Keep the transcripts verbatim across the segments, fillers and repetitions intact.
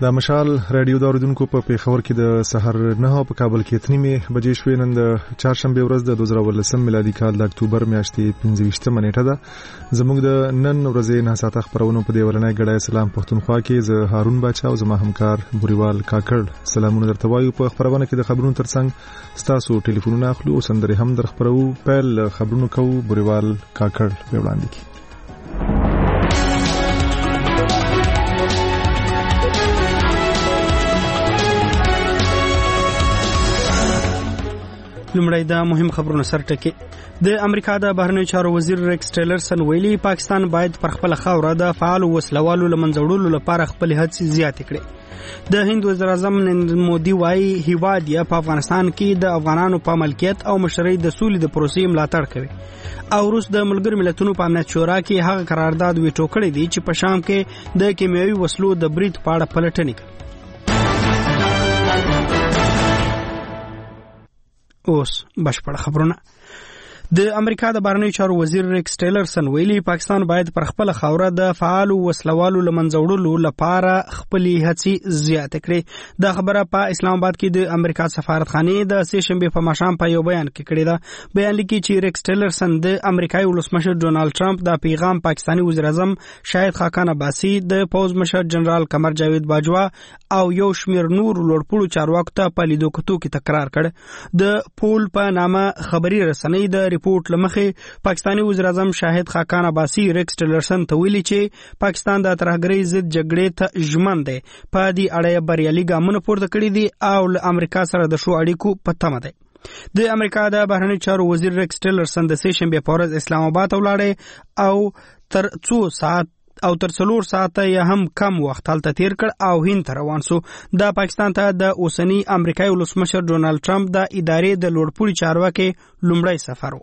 د مشال رادیو د اوریدونکو په پیښور کې د سحر نه او په کابل کې اتنیمه بجې شوې. نن د چهارشنبه ورځ د دوه زره ولسم میلادي کال د اکتوبر میاشتې پنځه ویشتمه نیټه ده. زموږ د نن ورځې نه ساعته خبرونو په دی ولنۍ ګډای سلام پښتونخوا کې زه هارون باچا او زما همکار بوريوال کاکړ سلامونه درته وایو. په خبرونه کې د خبرونو ترڅنګ ستاسو ټلیفونونه اخلو او سندري هم در خبرو. پیل خبرونو کوو بوريوال کاکړ په وړاندې کې. لمړی دا مهم خبرونه سر ټکی. د امریکا د بهرنیو چارو وزیر ریکس ټیلرسن ویلي پاکستان باید پر خپل خاوره د فعال وسلوالو لمنځوړلو لپاره خپل هڅې زیاتې کړي. د هند وزیر اعظم نریندر مودي وايي هیواد یې په افغانستان کې د افغانانو په ملکیت او مشرۍ د سولې د پروسې ملاتړ کوي او روس د ملګرو ملتونو په امنیت شورا کې هغه قرارداد ویټو کړی دی چې په شام کې د کیمیاوي وسلو د برید په اړه پلټنې کوي. اوس بشپړ خبرونه. د امریکا د بهرنیو چارو وزیر ریکس ټیلرسن ویلي پاکستان باید پر خپل خاوره د فعال وسلوالو لمنځوړلو لپاره خپل هڅې زیاتې کړي. دا خبره په اسلام آباد کې د امریکا سفارتخانه د سه شنبه په ماښام په یو بیان کې کړې ده. بیان لیکي چې ریکس ټیلرسن د امریکایي ولسمشر ډونالد ټرمپ د پیغام پاکستاني وزیر اعظم شاهد خاقان عباسي د پوز مشر جنرال قمر جاوید باجوا او یو شمیر نور لوړپوړو چارواکو ته په لیدو کتو کې تکرار کړ. د پول په نامه خبري رسنۍ د ریپورت لمخې پاکستاني وزیر اعظم شاهد خاقان عباسي ریکس ټیلرسن ته ویلي چې پاکستان د ترهګرۍ ضد جګړې ته ژمن دی، په دې اړه بریالي ګامونه پورته کړي دي او له امریکا سره د شو اړیکو په تمه دی. د امریکا د بهرنیو چارو وزیر ریکس ټیلرسن د سه شنبه په ورځ اسلام آباد ته ولاړ او تر څو ساعت او تر څلور ساعته یې هم کم وخت هلته تیر کړ او هند ته روان سو. د پاکستان ته د اوسنی امریکایي ولسمشر ډونالد ټرمپ د ادارې د لوړپوړي چارواکي لومړی سفر و.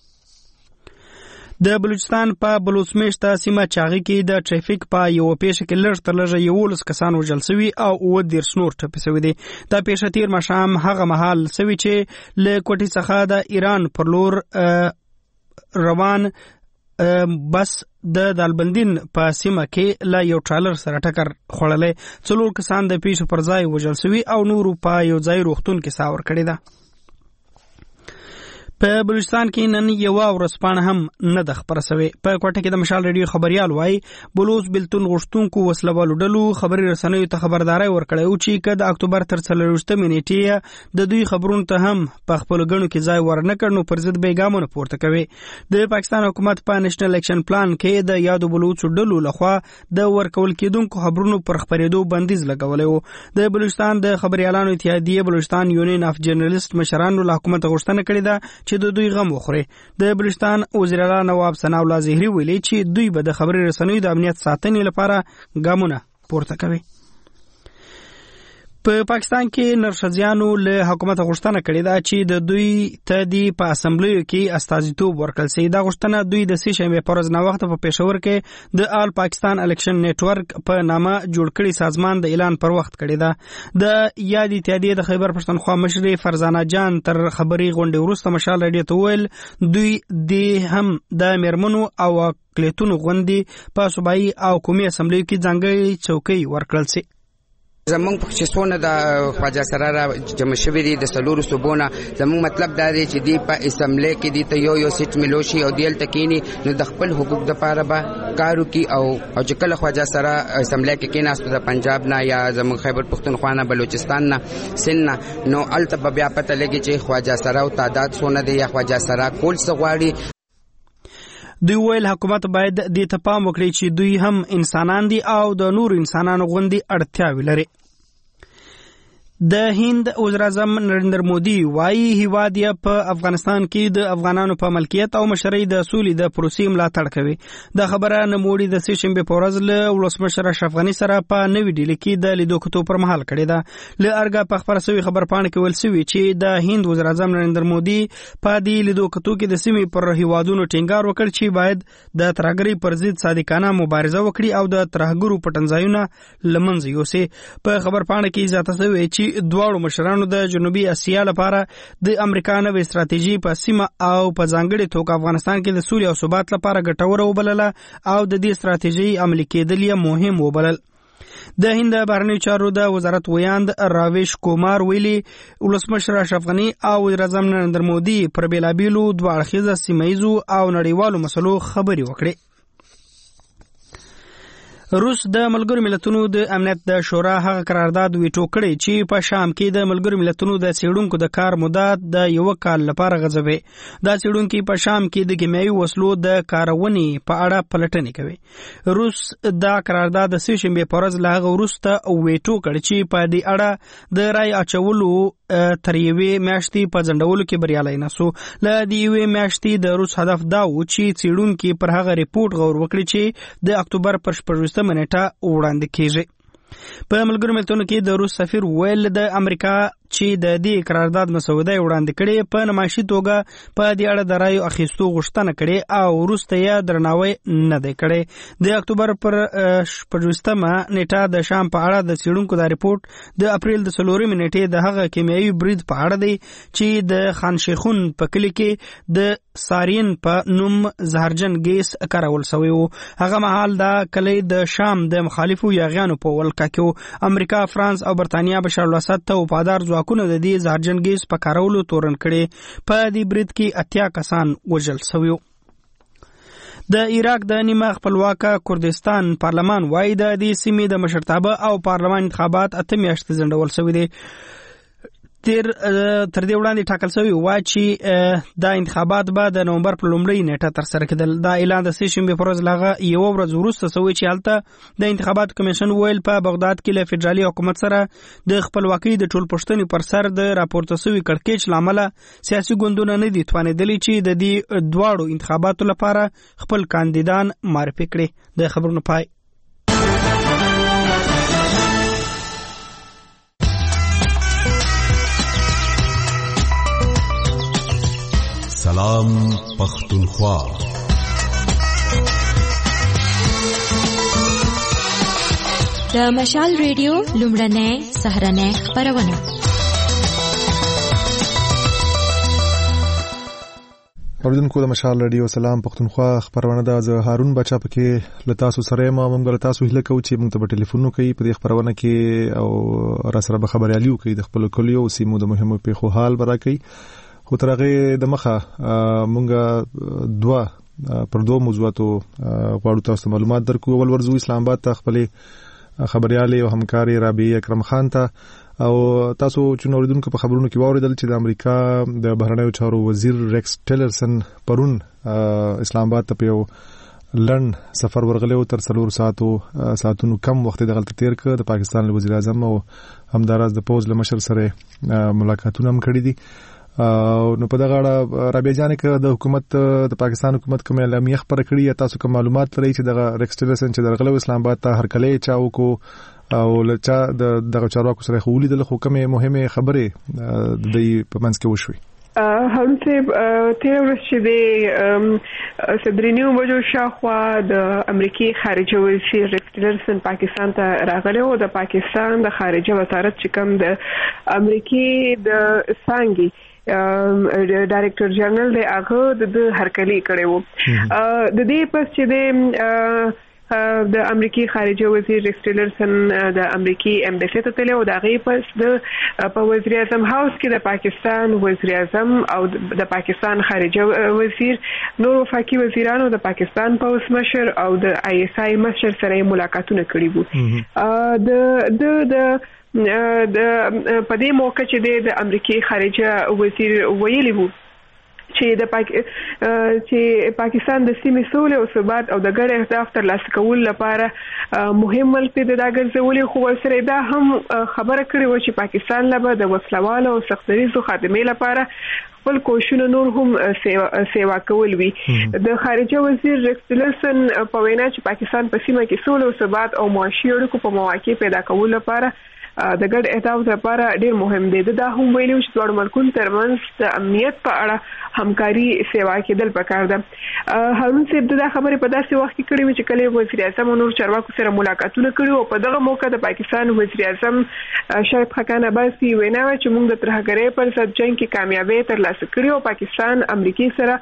د بلوچستان په بلوچمیشت سیمه چاغي کې د ټریفیک په یو پیښه کې لږ تر لږه یولس کسان وژل شوي او اووه دیرش نور ټپي شوي دي. دا پیښه تیر ماښام هغه مهال شوې چې له کوټې څخه د ایران پر لور روان بس د دالبندین په سیمه کې له یو ټرالر سره ټکر خوړلې. څلور کسان د پیښې پر ځای وژل شوي او نور په یو ځای روغتون کې ساه ورکړې ده. په بلوچستان کې نن یو ورځ پاڼه هم نه د خبره شوې. په کوټه کې د مشال ریډیو خبريال وایي بلوچ بلتون غشتونکو وسلوالو ډلو خبري رسنیو ته خبرداري ورکړې او چې کله اکتوبر تر څلورویشتمې نیټې د دوی خبرونو ته هم په خپل غنو کې ځای ورنکړ نو پر ضد به ګامونه پورته کوي. د پاکستان حکومت په نېشنل اکشن پلان کې د یادو بلوچ ډلو لخوا د ورکول کېدونکو خبرونو پر خبرېدو بندیز لګولې و. د بلوچستان د خبريالانو اتحادیه بلوچستان یونین اف جرنالست مشرانو له حکومت غوښتنه کړې ده چې د دوی غم وخوري. د بلوچستان وزیر اعلی نواب ثناء الله زهري ویلي چې دوی به د خبري رسنیو د امنیت ساتنې لپاره ګامونه پورته کوي. په پاکستان کې نرښځیانو له حکومت غوښتنه کړې ده چې د دوی ته دی په اسمبلیو کې استازیتوب ورکړل شي. دا غوښتنه دوی د سه شنبه په ورځ نه وخت په پېښور کې د آل پاکستان الیکشن نیټورک په نامه جوړ کړي سازمان د اعلان پر وخت کړې ده. د یادی اتحادیه د خیبر پښتونخوا مشر فرزانه جان تر خبري غونډې وروسته مشال رادیو ته ویل دوی د هم د میرمنو او اقلیتونو غونډې په صوبایي او قومي اسمبلیو کې ځانګړي چوکۍ ورکړل شي. زمونږ په چې څونه د خواجه سره را جمع شوي دي د څلورو صوبونه زمونږ مطلب دا دی چې دی په اسمبلی کې دی ته یو یو سیټ ملو شي او دی هلته کښېني نو د خپل حقوق دپاره به کار وکړي او او چې کله خواجه سره اسمبلی کې کښېناستو د پنجاب نه یا زمونږ خیبر پښتونخوا نه بلوچستان نه سند نه نو هلته به بیا پته لګي چې خواجه سره او تعداد څونه دی یا خواجه سره کول څه غواړي. دوی ویل حکومت باید دې ته پام وکړي چې دوی هم انسانان دي او د نور انسانانو غوندې اړتیاوې لري. د هند وزیر اعظم نریندر مودي وايي هیواد یې په افغانستان کې د افغانانو په ملکیت او مشرۍ د سولې د پروسې ملاتړ کوي. دا خبره نوموړي د سه شنبه په ورځ له ولسمشر اشرف غني سره په نوې ډیلي کې د لیدو کتو پر مهال کړې ده. له ارګه په خبره سوي خبر پاڼه کې ویل سوي چې د هند وزیر اعظم نریندر مودي په دې لیدو کتو کې د سیمې پر هیوادونو ټینګار وکړ چې باید د ترهګرۍ پر ضد صادقانه مبارزه وکړي او د ترهګرو پټنځایونه له منځه یوسي. په خبر پاڼه کې زیاته شوې چې دواړو مشرانو د جنوبي اسیا لپاره د امریکا نوې ستراتیژي په سیمه او په ځانګړي توګه افغانستان کې د سولې او ثبات لپاره ګټوره وبلله او د دې ستراتیژي عملي کېدل یې مهم وبلل. د هند بهرنیو چارو د وزارت ویاند راویش کومار ویلي ولسمشر اشرف غني او وزیر اعظم نریندر مودي پر بیلابیلو دوه اړخیزه سیمه ییزو او نړیوالو مسلو خبرې وکړې. روس د ملګرو ملتونو د امنیت د شورا هغه قرارداد ویټو کړی چې په شام کې د ملګرو ملتونو د څېړونکو د کار مدت د یو کال لپاره غځوي. دا څېړونکي په شام کې د کیمیاوي وسلو د کارونې په اړه پلټنې کوي. روس دا قرارداد د سه شنبې په ورځ له هغه وروسته ویټو کړ چې په دې اړه د رای اچولو تر یوې میاشتې په ځنډولو کې بریالی نه سو. له دې یوې میاشتې د روس هدف دا و چې څېړونکي پر هغه ریپورت غور وکړي چې د اکتوبر پر شپږویشتمه نیټه وړاندې کیږي. په ملګرو ملتونو کې د روس سفیر ویل د امریکا چې د دې قرارداد مسوده وړاندې کړي په نمایشي توګه په دې اړه د رایو اخیستو غوښتنه کړي او وروسته یې درناوی نه دی کړی. د اکتوبر پر شپږویشتمه نیټه د شام په اړه د څېړونکو دا ریپورت د اپریل د څلورمې نیټې د هغه کیمیاوي برید په اړه دی چې د خان شیخون په کلي کې د سارین په نوم زهرجن ګیس کارول شوی و. هغه مهال دا کلی د شام د مخالفو یاغیانو په ولکه کې امریکا، فرانس او برتانیا بشار الاسد ته وفادار ځواکونه د دې زهرجن ګیس په کارولو تورن کړي. په دې برید کې اتیا کسان وژل شوي. د عراق د نیمه خپلواکه کردستان پارلمان وایي د دې سیمې د مشرتابه او پارلمان انتخابات اته میاشتې ځنډول شوي دي. تیر تر دې وړاندې ټاکل شوی و چې دا انتخابات به د نومبر په لومړۍ نیټه ترسره کېدل. دا اعلان د سه شنبې په ورځ لغه یو ورځ وروسته شوی چې هلته د انتخابات کمیشن ویل په بغداد کې له فدرالي حکومت سره د خپلواکۍ د ټولپوښتنې پر سر د راپورته شوي کړکېچ له امله سیاسي ګوندونه نه دي توانېدلي چې د دې دواړو انتخاباتو لپاره خپل کاندیدان معرفي کړي. د خبرونو پای. سلام پختونخوا. د مشال ریډیو لومړنۍ سهارنۍ خپرونه. اوریدونکو د مشال ریډیو سلام پختونخوا خبرونه ده. زه هارون بچا پکې له تاسو سره ما موږ له تاسو هیله کوو چې موږ ته په ټلیفون کوي په دې خبرونه کې او را سره به خبريالي کوي د خپل کلیو سیمو د مهمو پیښو حال برا کوي. خو ترغه د مخه مونږه دوا پر دوه موضوعاتو غواړو تاسو معلومات درکو. اول ورزو اسلام آباد ته خپل خبريالي او همکاري رابعه اکرم خان ته او تاسو چې نوریدونکو په خبرونو کې واوریدل چې د امریکا د بهرنیو چارو وزیر ریکس ټیلرسن پرون اسلام آباد ته په لند سفر ورغلی او تر څلور ساعتو ساعتونو کم وخت د غلطی تیر ک. د پاکستان وزیر اعظم او همداراز د پوز له مشر سره ملاقاتونه هم کړي دي. نو په دغه اړه رابعه جان کې د حکومت د پاکستان حکومت کوم اعلامیه خبره کړې تاسو کوم معلومات لرئ چې دغه ریکس ټیلرسن چې درغله اسلام آباد ته هر کله چاو کو او لچا د دغه چارواکو سره خولي د حکومت مهمه خبره د په منځ کې وشوي. هارون صاحب تیر ورځ چې د صدرینیو بجو شاخوا د امریکای خارجه وزیر ریکس ټیلرسن پاکستان ته راغلی او د پاکستان د خارجه وزارت چې کوم د امریکای د څنګه ډایرکټر جنرال د هغه د هرکلی کړي وو. د دې پس چې د د امریکای خارجه وزیر ریکس ټیلرسن د امریکای امبیسی ته تللی او د هغې پس د په وزیر اعظم هاوس کې د پاکستان وزیر اعظم او د پاکستان خارجه وزیر نور وفاقي وزیرانو د پاکستان پوځ مشر او د آی اس آی مشر سره ملاقاتونه کړي وو. د د د د په دې موقع چې د امریکای خارجه وزیر ویلي وو چې د پاک چې پاکستان د سیمې سولې او ثبات او د ګډ اهداف ترلاسه کولو لپاره مهم ملپې د داګرځولې خو سره دا هم خبره کړې و چې پاکستان لپاره د وسلوالو او سختریزو خدمات لپاره خپل کوششونه نور هم سیوا کول وی. د خارجه وزیر ریکس ټیلرسن په وینا چې پاکستان په سیمه کې سولې او ثبات او معاشي اړیکو په مواقع پیدا کولو لپاره د ګډ اهداف لپاره ډیر مهم دی. دا هم ویلو چې دوه ملکونو ترمنځ د امنیت په اړه همکاري سیوا کېدل پکار ده. هارون صاحب دا خبره په داسې وخت کې کړې و چې کله وزیر اعظم او نور چارواکو سره ملاقاتونه کړي او په دغه موقع د پاکستان وزیر اعظم شریف خاقان عباسي وینا چې موږ د ترهګرۍ پر ضد جنگ کې کامیابی ترلاسه کړې او پاکستان امریکای سره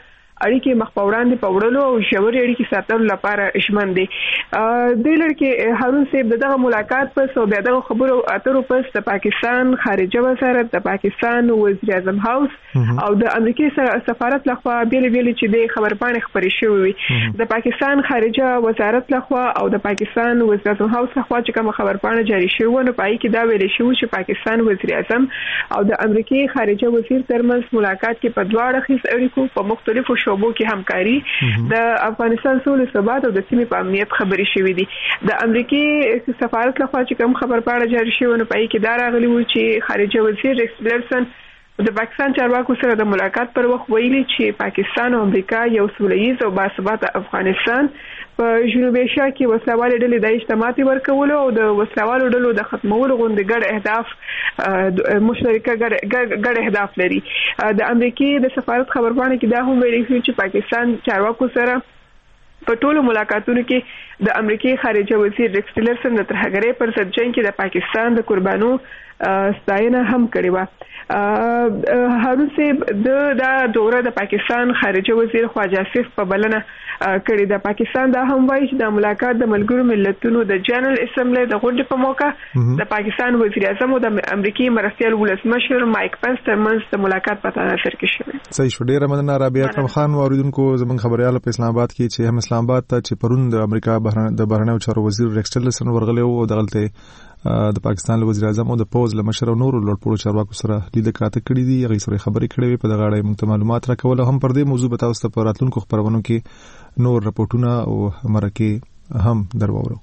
اړیکې مخ په وړاندې په وړلو او ژورې اړیکې ساتلو لپاره ژمن دي. د لړکې هارون صاحب دغه ملاقات پس او دغه خبرو اترو پس د پاکستان خارجه وزارت، د پاکستان وزیر اعظم هاوس او د امریکای سفارت لخوا بیل بیل چې د خبرپاڼې خبرې شوې وي. د پاکستان خارجه وزارت لخوا او د پاکستان وزیر اعظم هاوس لخوا چې کوم خبرپاڼه جاری شوه نو پای کې دا ویل شوی چې پاکستان وزیر اعظم او د امریکای خارجه وزیر ترمنځ ملاقات کې په دواړه خیز اړیکو په مختلفو شعبو کې همکاري، د افغانستان سولې ثبات او د سیمې په امنیت خبرې شوې دي. د امریکای سفارت لخوا چې کوم خبرپاڼه جاری شوه نو پای کې دا راغلی و چې خارجه وزیر ریکس ټیلرسن د پاکستان چارواکو سره د ملاقات پر وخت ویلي چې پاکستان او امریکا یو سولهییز او باثباته افغانستان په جنوبي ایشیا کې وسلوالې ډلې د اجتماعي ورکولو او د وسلوالو ډلو د ختمولو غونډې ګډ اهداف مشترکه ګډ اهداف لري. د امریکای د سفارت خبرپاڼه کې دا هم ویل شوی چې پاکستان چارواکو سره په ټولو ملاقاتونو کې د امریکای خارجه وزیر ریکس ټیلرسن د ترهګرۍ پر ضد جنګ کې د پاکستان د قربانو ستاینه هم کړې و. هارون صاحب د دا دوره د پاکستان خارجه وزیر خواجه آصف په بلنه کړې ده. پاکستان دا هم وایي چې د ملاقات د ملګرو ملتونو د جنرال اسمبلی د غونډې په موقع د پاکستان وزیر اعظم او د امریکای مرستیال ولسمشر مایک پنس ترمنځ د ملاقات په تناسب کې شوه. صحیح شو. ډیره مننه رابعه اکرم خان واوریدونکو. زموږ خبريال په اسلام آباد کې چې هم اسلام آباد ته چې پرون د امریکا د بهرنیو چارو وزیر ریکس ټیلرسن ورغلی او دغلته د پاکستان له وزیر اعظم او د پوز له مشر او نورو لوړپوړو چارواکو سره لیدل کاته کړې دي. هغه سره خبرې کړې وي په دغه اړه موږ معلومات راکول. هم پر دې موضوع به تاسو ته په راتلونکو خبرونو کې نور رپورټونه او مرکه هم درواورو.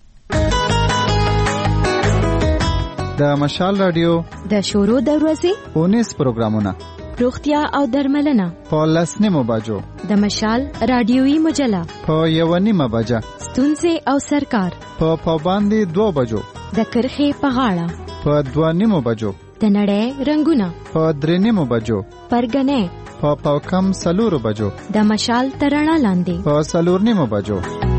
د مشال رادیو د شورو د ورځې اونیس پروګرامونه روغتیا او درملنه په لسنیمو بجو د مشال رادیوي مجله په یو نیمه بجه ستونزې او سرکار په پابندي دو بجو د کرخې په غاړه په دوه نیمو بجو د نړۍ رنگونه په درې نیمو بجو پرګنې په پاکم سلورو بجو د مشال ترڼا لاندې په سلور نیمو بجو.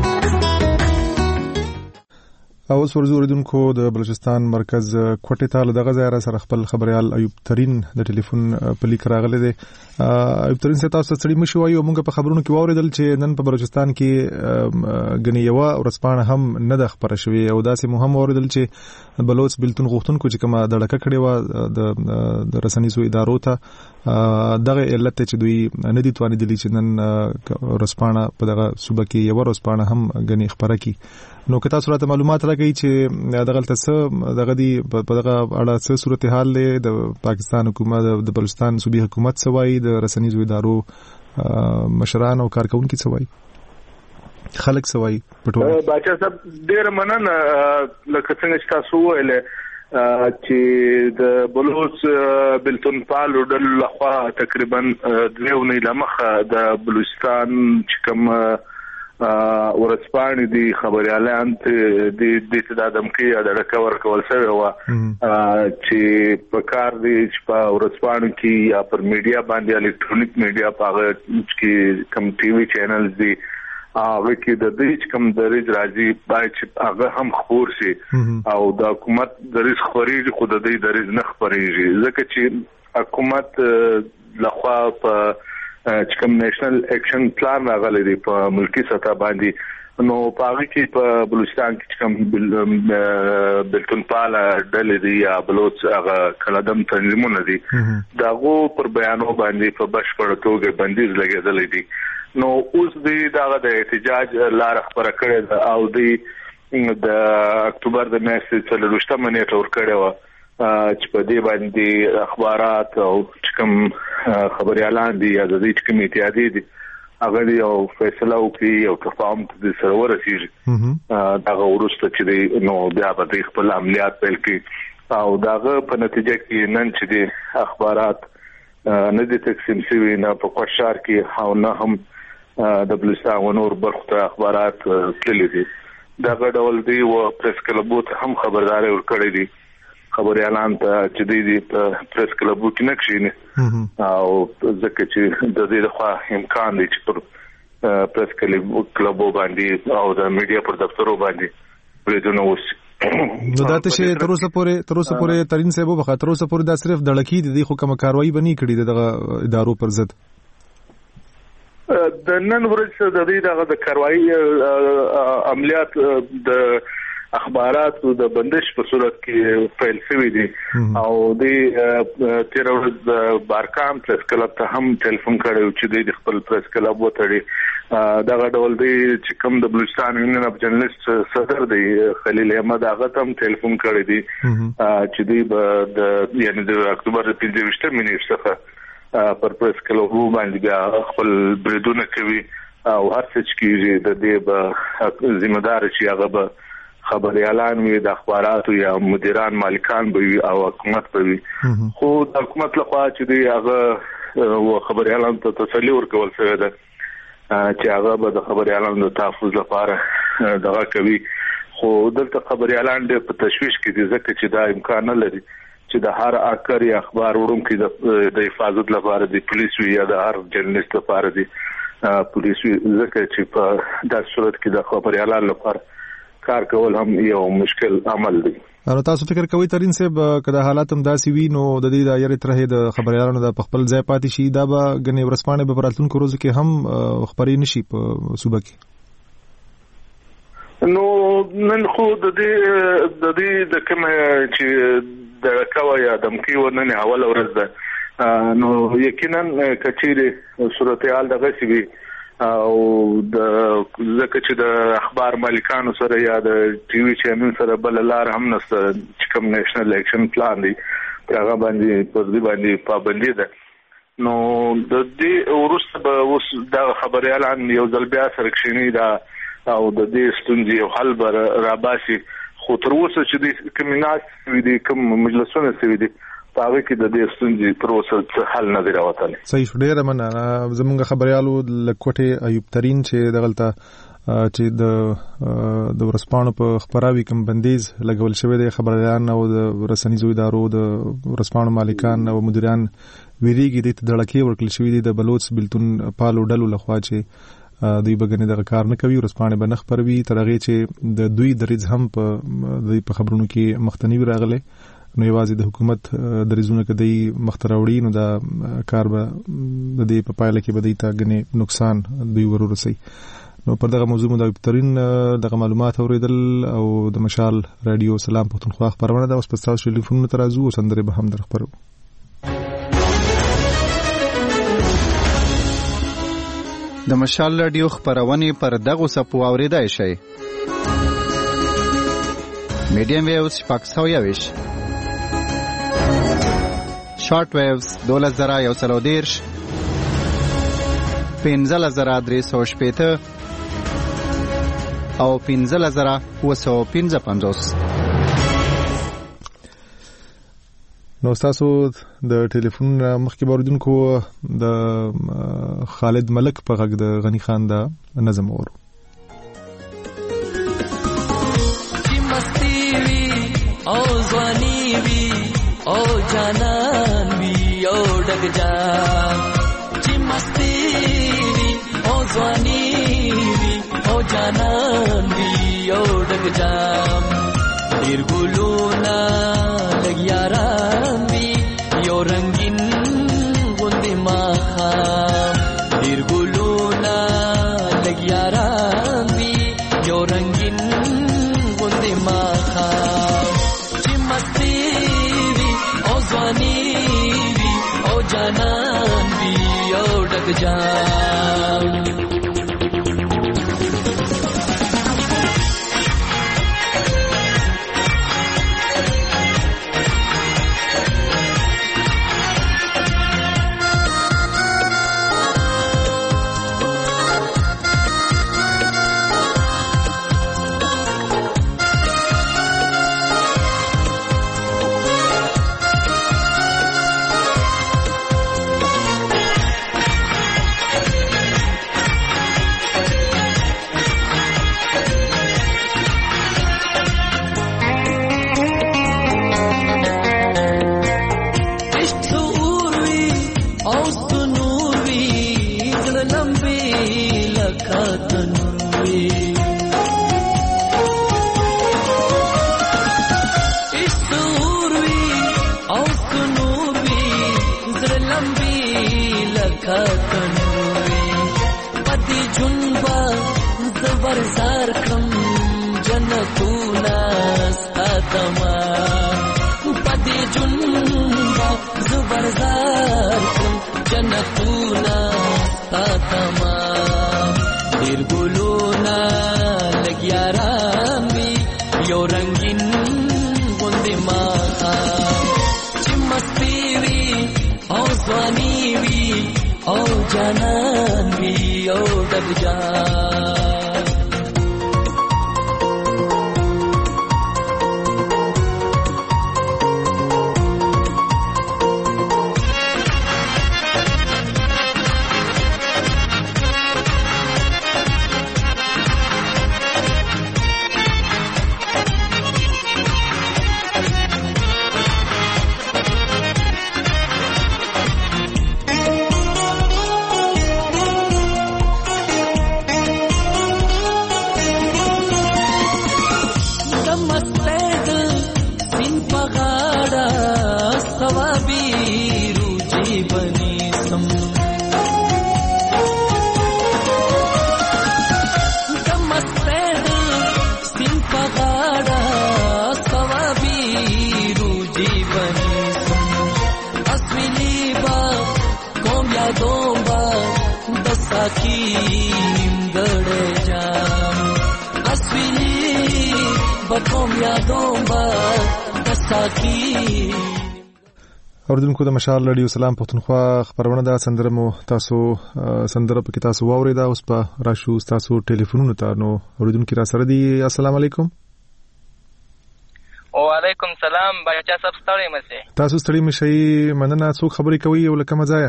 او سورزوریدونکو د بلوچستان مرکز کوټه ته دغه ځای سره خپل خبريال ایوب ترين د ټلیفون په لیک راغله دي. ایوب ترين څه تاسو سړي مشو وایو موږ په خبرونو کې واوریدل چې نن په بلوچستان کې غنی یو ورځپاڼه هم نه د خبره شوی او داسې مهم واوریدل چې بلوچ بلتون غوښتونکو چې کومه دړکه کړې و د رسنیزو ادارو ته دغه علت چې دوی نه دي توانې دي چې نن ورځپاڼه په دغه صوبه کې یو ورځپاڼه هم غنی خبره کی. نو که تاسو راته معلومات راکړئ چې دغه څه دغه دی په دغه اړه څه صورتحال دی د پاکستان حکومت د بلوچستان صوبې حکومت سوای د رسنیزو ادارو مشران او کارکونکو سوای خلک سوای پټول. باچا صاحب ډیر مننه لکه څنګه چې تاسو ویل چې د بلوچ بلتون پال ډل لخوا تقریبا دوه نه لمخه د بلوچستان چې کوم ورسپانې دي خبريالان ته د دې تدادم کې د ریکور کول سره و چې په کار دي چې په ورسپانې کې یا پر میډیا باندې الکترونیک میډیا په کې کم ټي وي چینلز دي هغه کې د دې کوم درج راځي باید چې هغه هم خبر شي او د حکومت درج خوريږي خو د دې درج نه خوريږي ځکه چې حکومت لخوا په چې کوم نېشنل اکشن پلان راغلی دی په ملکی سطح باندې نو په هغه کې په بلوچستان کې کوم بلتون پاله ډلې دي یا بلوچ هغه کلادم تنظیمونه دي داغو پر بیانو باندې په بشپړ توګه بندیز لګیدل دي. نو اوس دی داغه د احتجاج لار خبره کړې ده او دی د اکتوبر د میاشتې څلرویشتمه نیټه ورکړې وه چې په دې باندې اخبارات او کوم خبريالان دي یا د دې کوم اتحادیې دي هغه یو فیصله وکړي او تفاهم ته سره ورسیږي داغه ورسته چې نو بیا به خپل عملیات پیل کړي او داغه په نتیجه کې نن چې دي اخبارات نه دي تقسیم شوي نه په کوشار کې او نه هم د بلوچستان و نور برخو ته اخبارات تللي دي. داغه ډول دی و پریس کلبو ته هم خبرداري ورکړې دي خبريالان ته چې دې په پریس کلبو کې نه کښیني او ځکه چې د دې لپاره امکان دی چې پر پریس کلبو باندې او د میډیا پر دفترو باندې پریزونه وشي. نو دا ته چې تر اوسه پورې تر اوسه پورې ترين صاحب په خاطر اوسه پورې دا صرف دړکی دي خو کوم کاروایی بنې کړې دغه ادارو پر ضد د نن ورځ د دې دغه د کاروایی عملیات د اخباراتو د بندش په صورت کې پیل شوی دي او د تیر ورځ د بارکام پریس کلب ته هم ټلیفون کړو چې د خپل پریس کلب وتړي دغه ډول دی چې کوم د بلوچستان یونین اف جرنالست صدر دی خلیل احمد هغه ته هم ټلیفون کړی دی چې دی د یعنی د اکتوبر پنځه ویشتمه نیټه څخه پر پریس کلب باندې بیا خپل بریدونه کوي او هر څه چې کیږي د دې به ذمہ دار شي هغه به خبريالان وي د اخباراتو یا مدیران مالکان به وي او حکومت به وي خو د حکومت لخوا چې دی هغه خبريالان ته تسلی ورکول شوی ده چې هغه به د خبريالانو د تحفظ لپاره دغه کوي خو دلته خبريالان د په تشويش کې دي ځکه چې دا امکان نه لري چې د هر اکر یا اخبار وړونکو د حفاظت لپاره د پولیس وي یا د هر جرنالست لپاره د پولیس وي ځکه چې په داسې صورت کې د خبريالانو لپاره کار کول هم یو مشکل عمل دی. نو تاسو فکر کوئ ترين صاحب کله حالات هم داسي وي نو د دې د یاري ترې د خبريالانو د خپل ځای پاتې شي دا به غني ورسپانه به پراتونکو روز کې هم خبري نشي په صوبه کې. نو نن خو د دې د دې د کوم چې د کاوه یا دمکی ورننه حواله ورځ ده نو یقینا کچېره صورتحال دغه سی وي او د زکه چې د اخبار مالکانو سره یا د ټي وي چینل سره بل لار هم نشته چې کوم نېشنل الیکشن پلان دی هغه باندې پر دې باندې پابندي ده نو د دې ورسته به اوس د خبريالان یو ځل بیا سره کښینی دا او د دې ستونزې حل بر راباسي خو تر اوسه چې د کمیناس وی دي کوم مجلسونه سوي دي پاوې کې د دې ستونزې تر اوسه حل نه دی راوتلی. صحیح ډېر مننه زموږ خبريالو لکوټه ایوب ترين چې دغلطه چې د د ورسپانو په خبراوي کوم بندیز لګول شوی دی خبريالان او د رسنیزو ادارو د ورسپانو مالکان او مدیران ویریږي د دړکې ورکل شوی دی د بلوچ بلتون پالو ډلو لخوا چې دوی بګنې دغه کار نه کوي ورسپانه به نه خبروي ترغه چې د دوی درځ هم په د خبرونو کې مختنی راغله نو یوازې د حکومت د ریزونه کدی مختراوړي نو دا کار به د دې په پایله کې به د تاګنې نقصان دوی ورورسي نو پر دغه موضوع مو د ترين دغه معلومات اوریدل او د مشال رادیو سلام پښتونخوا خبرونه د اوس په تاسو ټلیفون ترازو او سندره به هم در خبرو. د مشال رادیو خبرونه پر دغه سپو اوریدای شي میډیم ویوز پاکستان یوش شارٹ ویوز دوله زرا یو سلو دیرش پینزل زرا درې سو شپېته او پینزل زرا اوه سوه پنځه پنځوس. نو تاسو د ټلیفون مخکې باوردونکو د خالد ملک په غږ د غنی خان دا نظم ورو چې مستی وی او ځواني وی او جانان وی او ډګ جان چې مستی وی او ځواني وی او جانان وی او ډګ جان ډیر ګلونا لګیاران وی یو رنگین غوندې ماخام ډیر ګلونا لګیاران وی یو رنگین غوندې ماخام چې مستی وی او ځواني وی او جانان وی او ډګ جان ځواني وي او جانان وي او ډب جان اوردونکو د مشال رادیو سلام پښتونخوا خبرونه ده سندره مو تاسو سندره په تاسو واوري دا اوس په راشو تاسو ټلیفونونو ته نو اوردونکو را سره دي السلام علیکم وعلیکم سلام بچا سب ستړي مشه تاسو ستړي مشه مننه څو خبرې کوي او لکه مزایا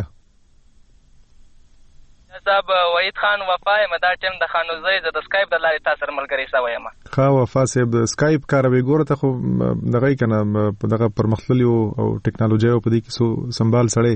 صاحب وحید خان وفای مدار ټیم د خانوزۍ د سکایپ د لارې تاسو سره ملګری شوی یم خا وفا صاحب سکایپ کاروي ګوره ته خو دغه کنه دغه پرمختللی او ټیکنالوژي په دې کې سو سنبال سړی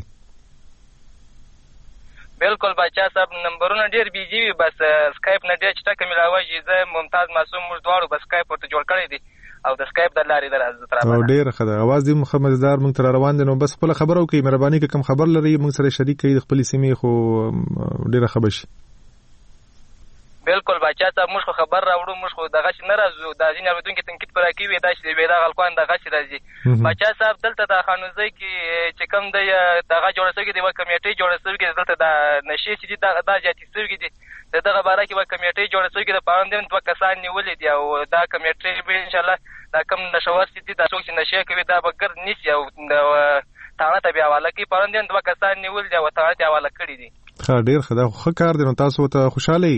بالکل بچا صاحب نمبرونه ډیر بیجی وي بس سکایپ نه ډیر چټک ملاوي زه ممتاز معصوم موږ دواړو بس سکایپ ورته جوړ کړی دی او د سکایپ د لارې درازه تر او ډیر خدای आवाज دې مخمزدار مونږ تر روان دي نو بس خپل خبرو کوي مهرباني کوم خبر لري مونږ سره شریک کړئ خپل سیمې خو ډیره خبر شي بالکل بچا ته موږ خبر راوړو موږ خو دغه شي ناراضو د ځین اوریدونکو تنقید پر کوي دا چې به دا غلقان دغه شي راځي بچا صاحب دلته د خانوزۍ کې چې کوم د دغه جوړ شوی دی و کمیټې جوړ شوی دی دلته د نشي چې دا د جاتي سوي دي دغه باره کې و کمیټې جوړ شوی دی د پاوندین دوه کسان نیولې دي او دا کمیټې به ان شاء الله دا کوم نشور چې دا څوک چې نشه کوي دا به ګر نشي او تاړه ته بیا والا کې پاوندین دوه کسان نیول دي او تاړه ته والا کړی دي ښه ډیر خدای خو کار دی نو تاسو ته خوشاله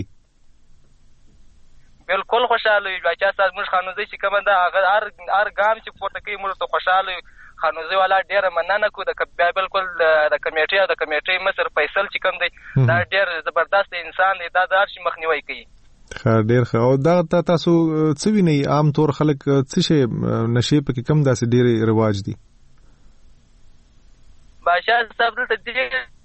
بالکل خوشاله یو بچا صاحب موږ خانوزۍ چې کوم دا هر هر ګام چې پورته کوي موږ ته خوشاله خانوزۍ والا ډیره مننه کو د بالکل د کمیټې او د کمیټې مصر فیصل چې کوم دی دا ډیر زبردست انسان دی دا د هر شي مخنیوي کوي ښه ډیر ښه او دا تاسو څه وینئ عام طور خلک څه شي نشي په کم داسې ډیر رواج دي بچا صاحب دلته دی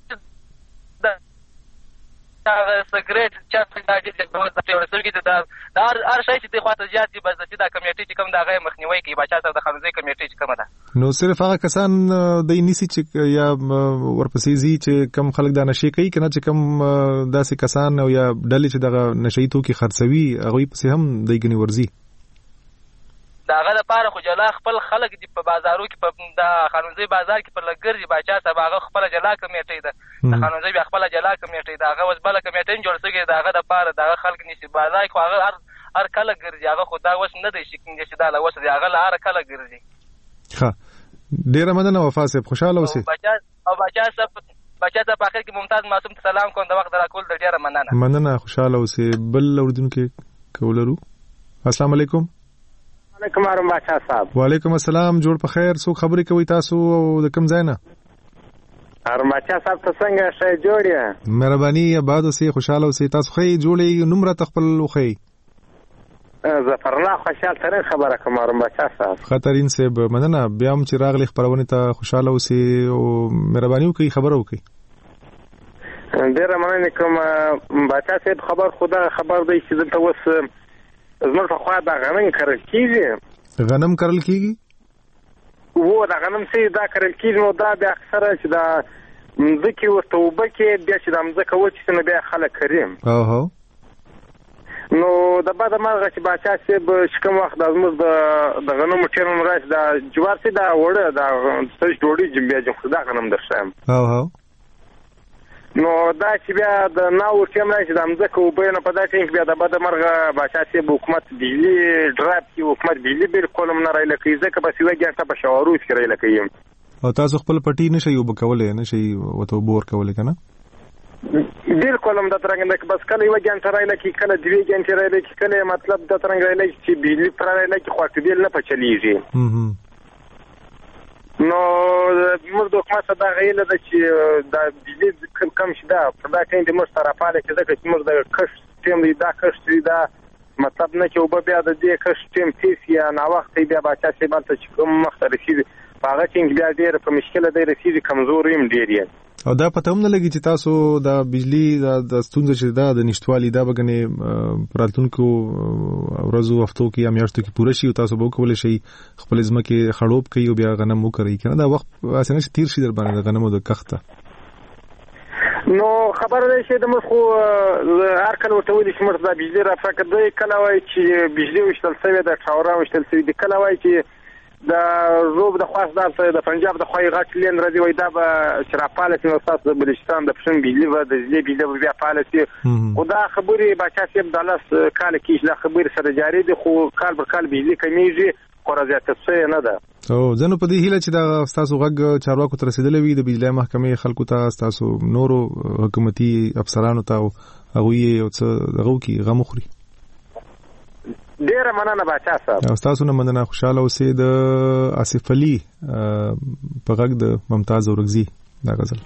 دا سګریټ چا څنګه دي چې په واسطه ورسېږي دا دا هر شي چې د خواته زیات دي بس چې دا کمیټې چې کوم دا غي مخنیوي کوي بچا صاحب د خانوزۍ کمیټې چې کومه ده نو صرف هغه کسان د نیسی چې یا ورپسې زی چې کم خلک دا نشي کوي کنه چې کم داسې کسان او یا ډلې چې دغه نشي توکي خرڅوي هغه پسې هم دایګنی ورزي داغه لپاره خو جلا خپل خلک دی په بازارو کې په د خانوزۍ بازار کې پر لګرځي بچا صاحب هغه خپل جلا کمیټې ده د خانوزۍ بیا خپل جلا کمیټې ده هغه وس بل کمیټې جوړ شوی داغه لپاره داغه خلک نشي بازار خو هغه هر هر کله ګرځي هغه خدا وس نه دی شکین چې دا له وس دی هغه هر کله ګرځي ښه ډیره مننه وفا صاحب خوشاله اوسئ بچا او بچا صاحب بچا صاحب اخر کې ممتاز معصوم ته سلام کوم د وخت راکول د ډیره مننه مننه خوشاله اوسئ بل اوردونکو کولرو السلام علیکم وعلیکم السلام بچا صاحب وعلیکم السلام جوړ په خیر څو خبرې کوي تاسو او د کوم ځای نه ارمچا صاحب ته څنګه شې جوړه مهرباني آباد اوسئ خوشاله اوسئ تاسو خې جوړې نمبر تخپل وخی ظفر الله خوشحال ترين خبره کوم ارمچا صاحب خطرین صاحب مننه بیا هم چې راغلی خبرونه ته خوشاله اوسئ او مهرباني وکړئ خبرو وکړئ ډیره مننه کوم بچا صاحب خبر خدا خبر دی چې دلته وس زموږ په خوا دا غنم کرل کیږي غنم کرل کیږي وو دا غنم سي دا کرل کیږي نو دا بیا اکثره چې دا مځکه ورته وبکه بیا چې د مځکه و چې نه بیا خلک کریم اوه نو د بعد مرغه چې بچا صاحب شکم وخت د زموږ د د غنم ټیرون راځي دا جوار سي دا وړه دا څه جوړي جنبیا جوړ دا غنم درشم اوه نو دا چې بیا د ناو ټیم راځي د مځکه وبینه په دا ټینګ بیا د بعد مرغه بچا صاحب حکومت بجلی ډراپ کی حکومت بجلی بالکل نه راځي لکه ځکه په سیوه ګټه په شاورو کې راځي لکه او تاسو خپل پټي نشي وبکولې نشي وته بور کولې کنه بالکل هم د ترنګ بس کله یو ګنټه راځي لکه کله دوی ګنټه راځي کله مطلب د ترنګ راځي چې بجلی پر راځي لکه خو کډیل نه پچلیږي نو موږ د حکومت دا غیله د چې د بجلی کم شته په دا کې د مر طرفاله کې دا چې موږ د کښ ټیم دا کښ دا مطلب نه چې وب بیا د دې کښ ټیم تیس یا نا وخت بیا باچا چې بنت چې کوم مخ رسیدي هغه چې بیا ډیر په مشکله دی رسیدي کمزوري هم ډیر یې او دا پته هم نه لګي چې تاسو د بجلی د ستونزې چې دا د نشټوالي دا بګنې پراتونکو ورځو هفتو کې یا میاشتو کې پوره شي او تاسو به کولای شي خپل ځمکه خړوب کوي او بیا غنم وکړي کنه دا وخت اسنه تیر شي در باندې غنمو د کخته نو خبر دی چې د مخو هر کله ورته ویل چې مرته د بجلی را فکر دی کله وای چې بجلی وشتل سوی د ټاورا وشتل سوی د کله وای چې د روب د خاص د پنجاب د خوای غټ لین راځي وای دا به چرپاله چې وسات د بلوچستان د پښین بجلی و د زلی بجلی بیا پالیسي خدا خبري بچا چې د لاس کال کې د خبر سره جاری دي خو کال پر کال بجلی کمیږي قرضیات څه نه ده او زنه په دې هیله چې دا تاسو غږ چارواکو تر رسیدلې وي د بجلی محکمې خلکو ته تاسو نورو حکومتي افسرانو ته هغه یې او څه دغه کی غمخري ډیر مننه بچا صاحب تاسو نه مننه خوشاله اوسئ د آصف علي په غږ د ممتاز اورغزي دا غزل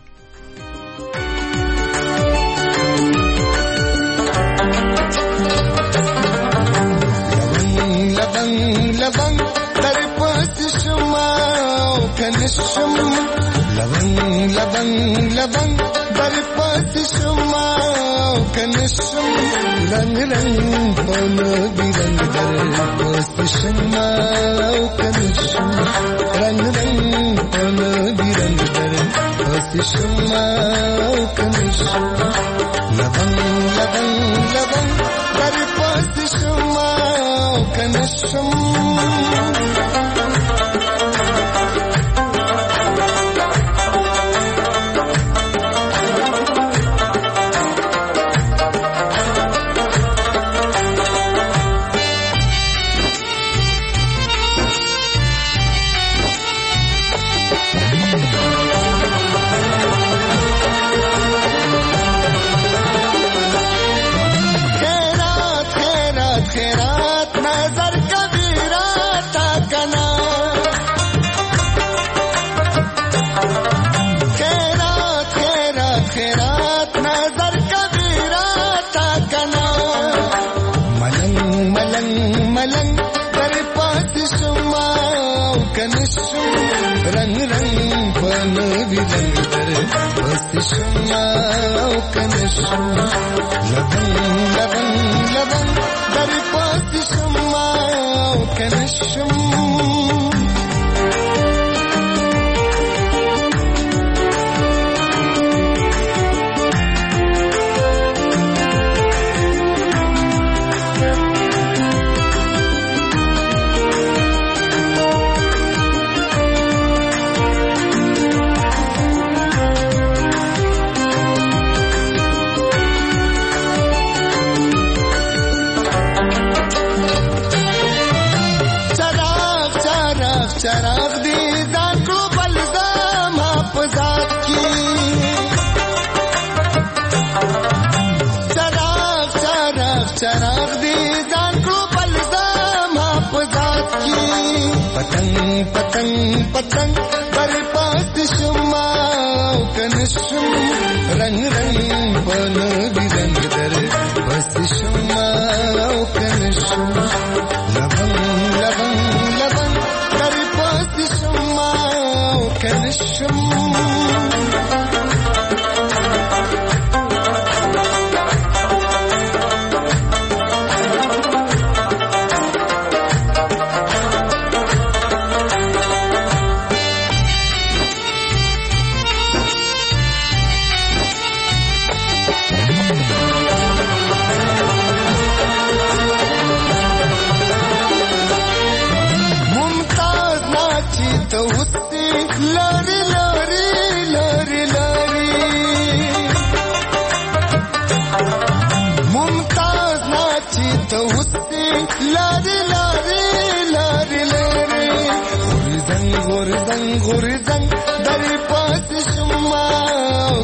لبن لبن در پاس شما کنشم لبن لبن لبن در پاس شما کنشم رنگ رنگ پن بیرنگ در پاس شما کنشم رنگ رنگ پن بیرنگ در پاس شما کنشم لبن لبن لبن در پاس شما کنشم रंग रंग पन विरंग दर बस शमा कनशम लबन लबन लबन दर बस शमा कनशम चराग दी जाकड़ो बलदाम आपजात की चराग चराग चराग दी जाकड़ो बलदाम आपजात की पतंग पतंग पतंग पर पास शुमा कनशुम रंग रंग पन बिरंग दर बस शुमा कनशुम लबन लबन लबन كنشم ممتاز ناچی تو لاری لاری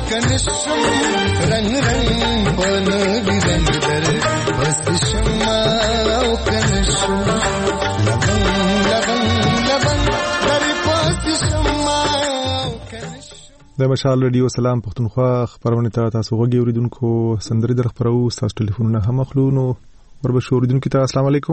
کنشم رنگ رنگ پنوی رنگ در بس شما او کنشم لبن لبن لبن در پاس شما او کنشم. د مشال رادیو سلام پښتونخوا خبرونه ته تاسو غوږی اوریدونکو سندري در خبرو تاسو ټلیفونونه هم اخلو نو وربشو اوریدونکو ته السلام علیکم.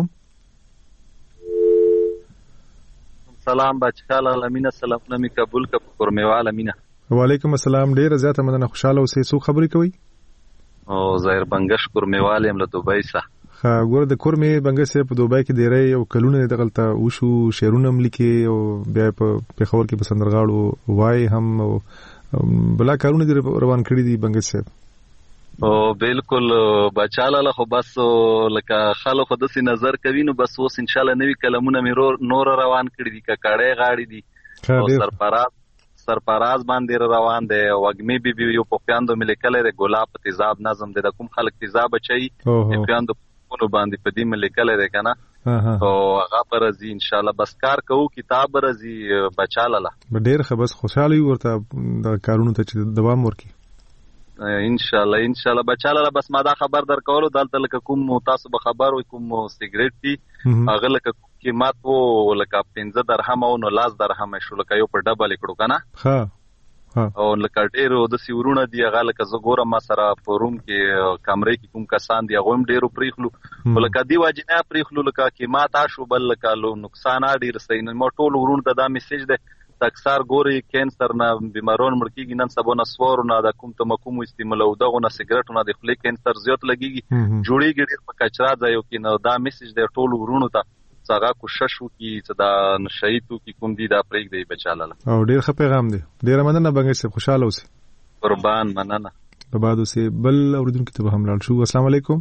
سلام بچاله لمینه سلام نمی قبول ک کورمیواله مینه. وعلیکم السلام ډیر زیاته مننه خوشاله اوسې. څو خبرې کوي؟ او ظاهر بنگش کورمیواله ام له دوبۍ څخه. ها ګور د کورمي بنگش په دوبۍ کې ډیرې او کلونه دغلته وشو شعرونه ملي او بیا په پیښور کې په سندرغاړو وای هم بلا کارونه دي روان کړی دي بنگش صاحب. او بالکل بچاله له خو بس لکه خلکو د سي نظر کوي نو بس اوس ان شاء الله نوی کلمونه مې نور روان کړی دي ککړې غاړي دي او سرپراز سرپراز باندې روان دي او وګمي بي بي یو په پیاندو ملي کله د ګلاب تیزاب نظم د کوم خلک تیزاب چي په پیاندو کو باندې په دې ملي کله ده کنه او هغه پرځي ان شاء الله بس کار کوو کتاب رځي بچاله له ډېر خبر خوشاله ورته د کارونو ته دوام ورکي ان شاء الله ان شاء الله بچاله بس ما دا خبر در کولو دلته لکه کوم تاسو به خبر وي کوم سیګریټ دي هغه لکه قیمت وو لکه پنځه درهم او نو لاس درهم شو لکه یو په ډبل کړو کنه ها او لکه ډیرو د سیورونه دی هغه لکه زګوره ما سره په روم کې کمرې کې کوم کسان دی هغه هم ډیرو پریخلو ولکه دی واجنه پریخلو لکه قیمت شو بل لکه لو نقصان ډیر سین مو ټول ورون ته دا میسج ده تکثر ګوري کینسر نه بیمارون مړ کیږي نن سبا نه سوور نه د کوم ته کوم استعمال او دغه نه سیګریټ نه د خپل کینسر زیات لګيږي جوړیږي ډیر په کچرا ځایو کې نو دا میسج د ټول ورونو ته څنګه کوشش وکي چې دا نشهیتو کې کوم دي دا پرېګ دی بچاله او ډیر ښه پیغام دی. ډیر مننه بنگش صاحب خوشاله اوسئ. قربان مننه. په بعد اوسئ بل اوریدونکو ته هم لاړ شو. السلام علیکم.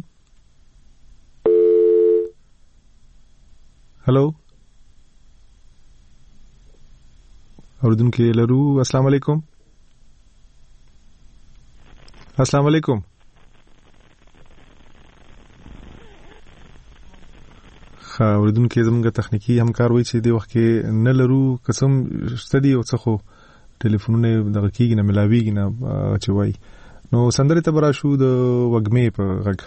هلو اوریدونکو لرو. السلام علیکم. السلام علیکم. خا اوریدونکو زموږ تخنیکی همکار وایي چې د وخت کې نه لرو قسم ستدي او څه خو ټلیفونونه دغه کېږي نه ملاویږي نه چې وایي نو سندرې ته برا شو د وګمې په غږ.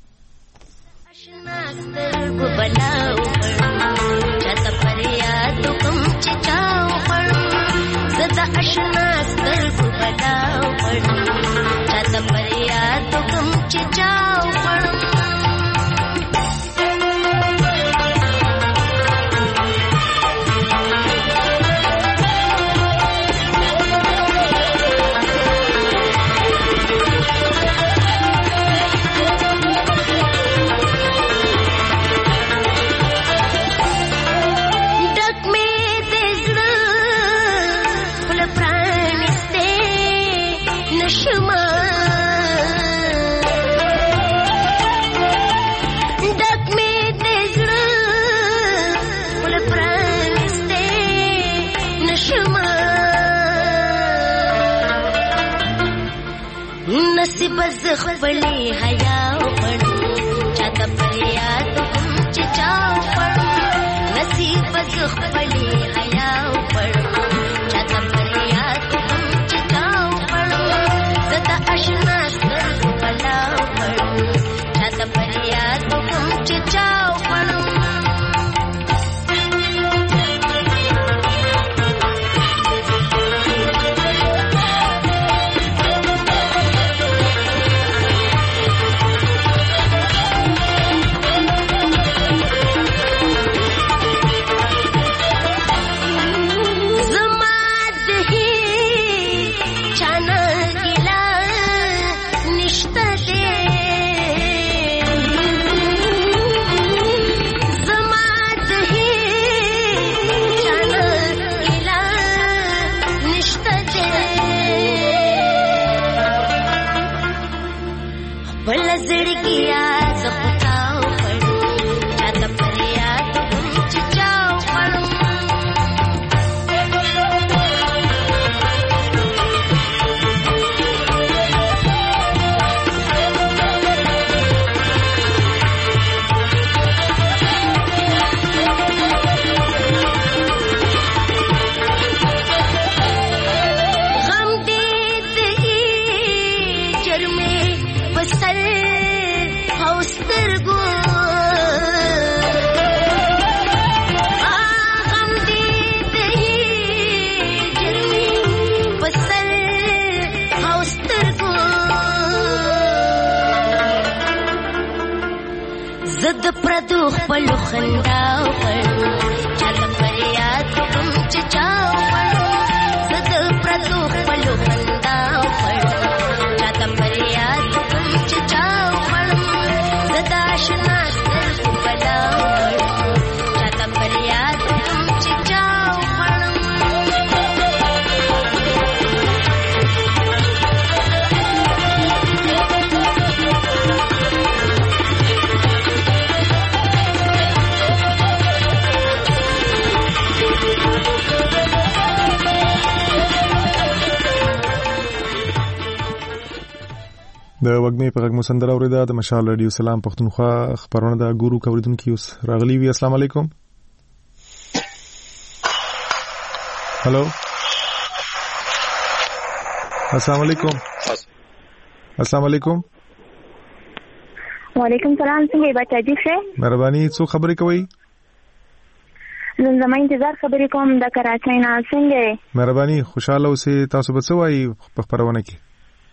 خپلې حیا وړو چاته پریاد کوم چې چاو پړو نصیب خپلې حیا وړو چاته پریاد کوم چې چاو پړو زدا آشنا ستر بلا وړو چاته پریاد کوم چې چاو پړو سترګو غم دې د هجر مې په سر او سترګو زه د پردو خپلو خنداو کړو چاته فریاد کوم چې چا وکړو زه د پردو خپلو خنداو کړو چاته فریاد کوم چې چا وکړو زه د اشنا سترګو بلاو کړو چاته فریاد کوم چې چا د وګمې په غږ مسندره اوریدا د مشال رادیو سلام پښتونخوا خبرونه د ګورو کوریدونکو اوس راغلی وی. السلام علیکم. هالو السلام علیکم. السلام علیکم. وعلیکم سلام. څنګه بچا جی شه مهرباني څو خبرې کوي؟ زه زما انتظار خبرې کوم د کراچۍ نه. څنګه مهرباني خوشاله اوسئ. تاسو به څه وایي په خبرونه کې؟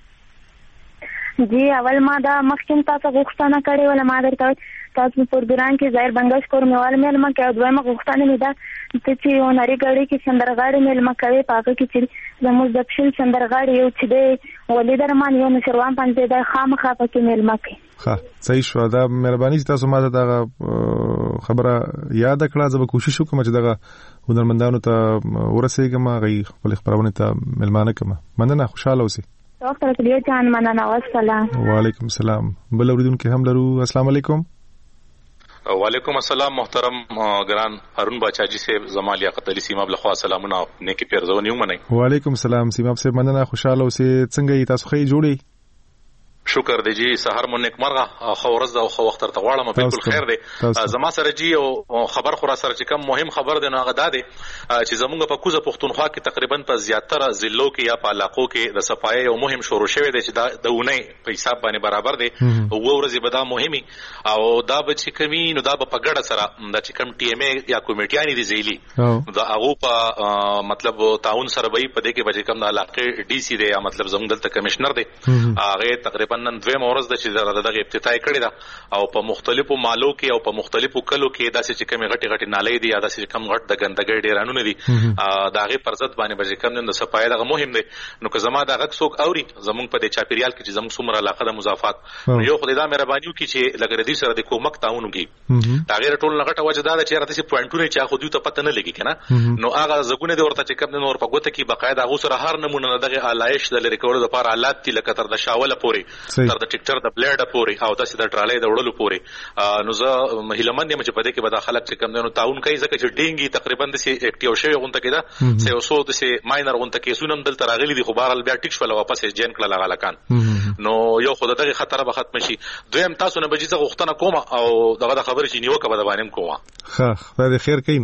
جی اول ما دا مخکې تاسو غوښتنه کړې وله ما درته تاسو په پروګرام کې ظاهر بنگش کور میوال مېلمه کې او دویمه غوښتنه مې ده چې یو نری ګړی کې سندرغاړي مېلمه کوي په هغه کې چې زموږ د پښین سندرغاړي یو چې دی ولي درمان یو نشروان پنځه د خامخا پکې مېلمه کوي. ښه صحیح شو. دا مهرباني چې تاسو ما ته دا خبره یاد کړه. زه به کوشش وکړم چې دغه هنرمندانو ته ورسېږم هغه خپل خبرونه ته مېلمانه کړم. مننه. خوشاله اوسئ. ډاکټر کلیو جان مننه. والسلام. وعلیکم السلام. بل اوریدونکو هم لرو. السلام علیکم. وعلیکم السلام محترم ګران هارون باچاجي صاحب زما لیاقت علي سیماب لخوا سلامونه نیکی پیرزونی ومنئ. وعلیکم السلام سیماب صاحب مننه. خوشاله اوسئ. څنګه یې تاسو خې جوړی؟ شکر دی جی سحر مو نیک مرغه خو ورځ او خو وخت ته غواړم بالکل خیر دی. زما سره جی او خبر خورا سره چې کم مهم خبر دی نو هغه دا دی چې زمونږ په کوزه پښتونخوا کې تقریبا په زیاتره ضلعو کې یا په علاقو کې د صفایي او مهم شروع شوی دی چې دا د اونۍ په حساب باندې برابر دی او ورځې به دا مهمي او دا به چې کمی نو دا به په ګډه سره د چې کم ټي ام ای یا کمیټیانی دي ځایلي دا هغه په مطلب تعاون سره به په دې کې به کم د علاقې ډي سي دی یا مطلب زموږ دلته کمشنر دی هغه تقریبا نن دویم ورځ د چې دغه ابتدای کړی دا او په مختلفو مالو کې او په مختلفو کلو کې داسې چې کمی غټي غټي نالې دي یا داسې کم غټ د ګندګۍ ډیرانونه دي دا غي پرزت باندې به کم نن د صفای دغه مهم دی. نو که زما دا غک څوک اوري زمونږ په دې چاپیریال کې چې زمونږ څومره علاقه د مضافات یو خدای دا مهرباني وکړي چې لګر دي سره د کومک تعاون وکړي. دا غیر ټول لغټه وجه دا چې راته سي پوینټونه چې خو دوی ته پته نه لګي کنه نو هغه زګونه د ورته چې کم نور په ګوته کې بقاعده هغه سره هر نمونه دغه آلایش د لری کولو لپاره آلات تل کتر د شاوله پوري تر د ټیکټر د بلیډ پوري او داسې د ټرالې د وړلو پوري نو زه مهیلمن یم چې په دې کې به د خلک چې کم نو تعاون کوي ځکه چې ډینګي تقریبا د سي اکټیو شوی غونته کې دا سه اوسو د سي ماینر غونته کې سونم دلته راغلي دي خو بهرال بیا ټیک شول واپس جین کړه لغاله کان نو یو خدای دغه خطر به ختم شي. دویم تاسو نه بجې غوښتنه کوم او دغه خبرې چې نیوکه به باندې کوم. ښه خدای خیر کین.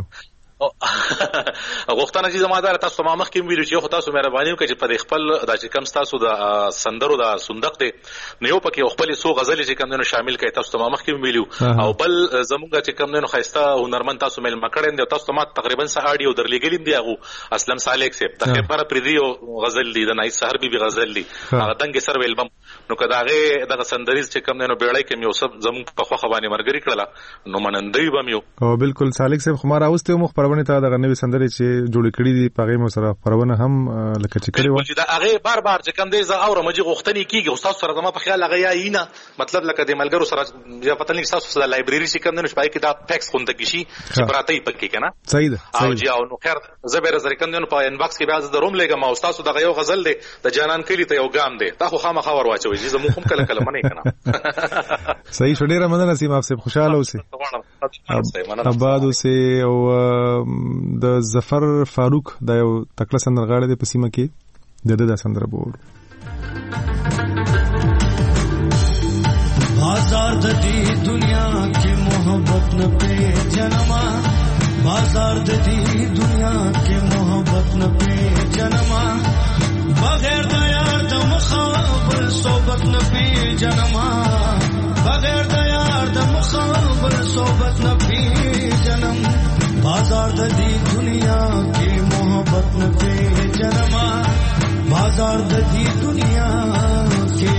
غوښتنه چې زموږ تاسو ما مخکې ویلو چې خو تاسو مهرباني وکړئ چې په خپل د چې کم تاسو د سندرو د صندوق دی نو یو پکې خپل سو غزل چې کم نه شامل کړئ. تاسو ما مخکې ویلو او بل زموږ چې کم نه خيسته هنرمند تاسو مل مکړین دی تاسو ما تقریبا سه اډیو درلګلیم دی هغه اسلم صالح صاحب د خبره پردیو غزل دی د نای سحر بي بي غزل دی هغه دنګ سر ویلبم نو کداغه دغه سندریز چې کم نه بیړای کې یو سب زموږ په خو خوانه مرګري کړله نو منندوی بم یو او بالکل صالح صاحب خو ما راوسته مخ پرونه ته دغه نوې سندري چې جوړ کړی دي پغې مو سره پرونه هم لکه چې کړی و چې دا هغه بار بار چې کم دی زه اورم چې غوښتنې کیږي استاد سره زما په خیال هغه یې نه مطلب لکه د ملګرو سره یا پته نه تاسو سره لایبرری چې کم نه شپای کې دا فیکس خونده کیشي چې براتې پکې کنه صحیح ده او جی او نو خیر زبر زر کم نه په انباکس کې بیا د روم لګم او استاد دغه یو غزل دی د جانان کلی ته یو ګام دی تا خو خامخا ور واچوي چې زمو هم کله کله منې کنه صحیح شډې رمضان نصیب آپ سے خوشاله اوسئ آباد اوسئ او د ظفر فاروق دا یو تکړه سندرغاړی دی په سیمه کې د دې د سندره بول بازار د دې دنیا کې محبت نه په جنما بازار د دې دنیا کې محبت نه په جنما بغیر د یار د مخابر صحبت نه په جنما بغیر د یار जनमा बाजार दी दुनिया के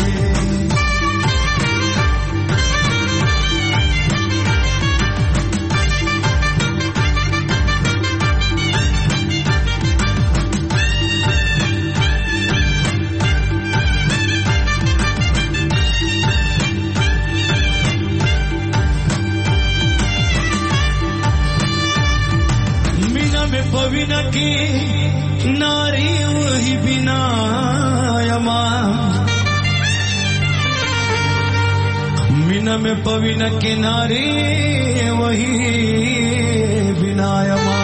पविना की नारी वही बिना यमा मीना में पविना की नारी वही बिना यमा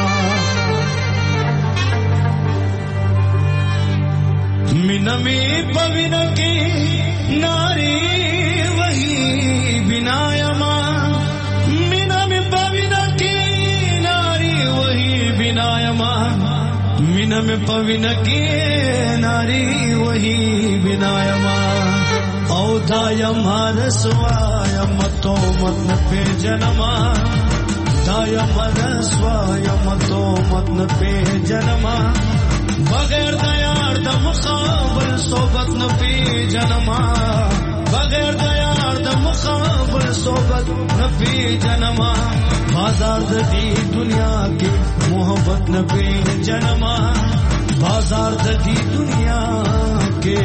मीना में पविना की नारी वही बिना यमा मीना में पविना की नारी वही बिनायमा मीना में पविन की नारी वही बिनायमा औदायमा रस्वायम तो मतन पे जनमा दायमा रस्वायम तो मतन पे जनमा बगैर दयार द मुखाबल सोबत न पे जनमा बगैर दयार द मुखाबल सोबत न पे जनमा बाजार दी दुनिया के मोहब्बत न पे जनमा बाजार दी दुनिया के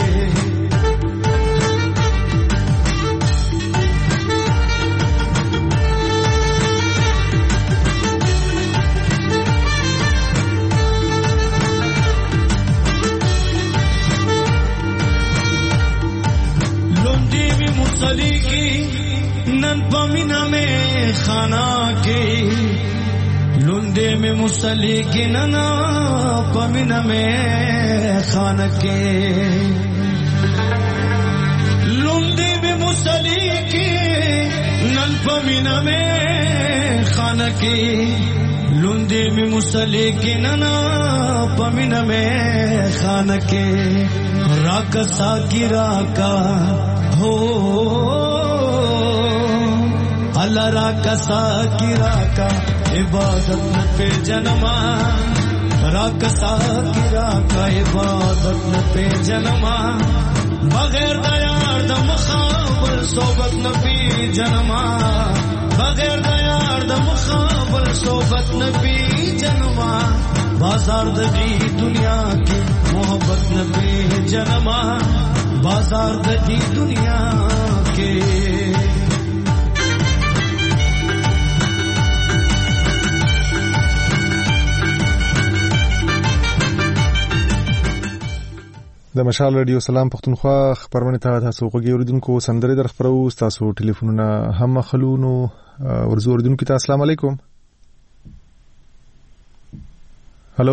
लुंडी में मुसली की नन पमीना में खाना के लुंडे में मुसली की नना पमीना में खाना के लुंडे में मुसली की नन पमीना में खाना के लुंडे में मुसली की नना पमीना में खाना के राकसा की राका हो अल्लाह राकसा की राका इबादत पे जनमा राकसा की राका इबादत पे जनमा बगैर दयार द मुखाबल सोबत न पे जनमा बगैर दयार द मुखाबल सोबत न पे जनमा बाजार दी दुनिया की मोहब्बत न पे जनमा बाजार दी दुनिया के د مشال رادیو سلام پښتونخوا خبرونه ته تاسو غوږی اوریدونکو سندره در خبرو تاسو ټلیفونونه هم خلونو ورزو اوریدونکو ته السلام علیکم هالو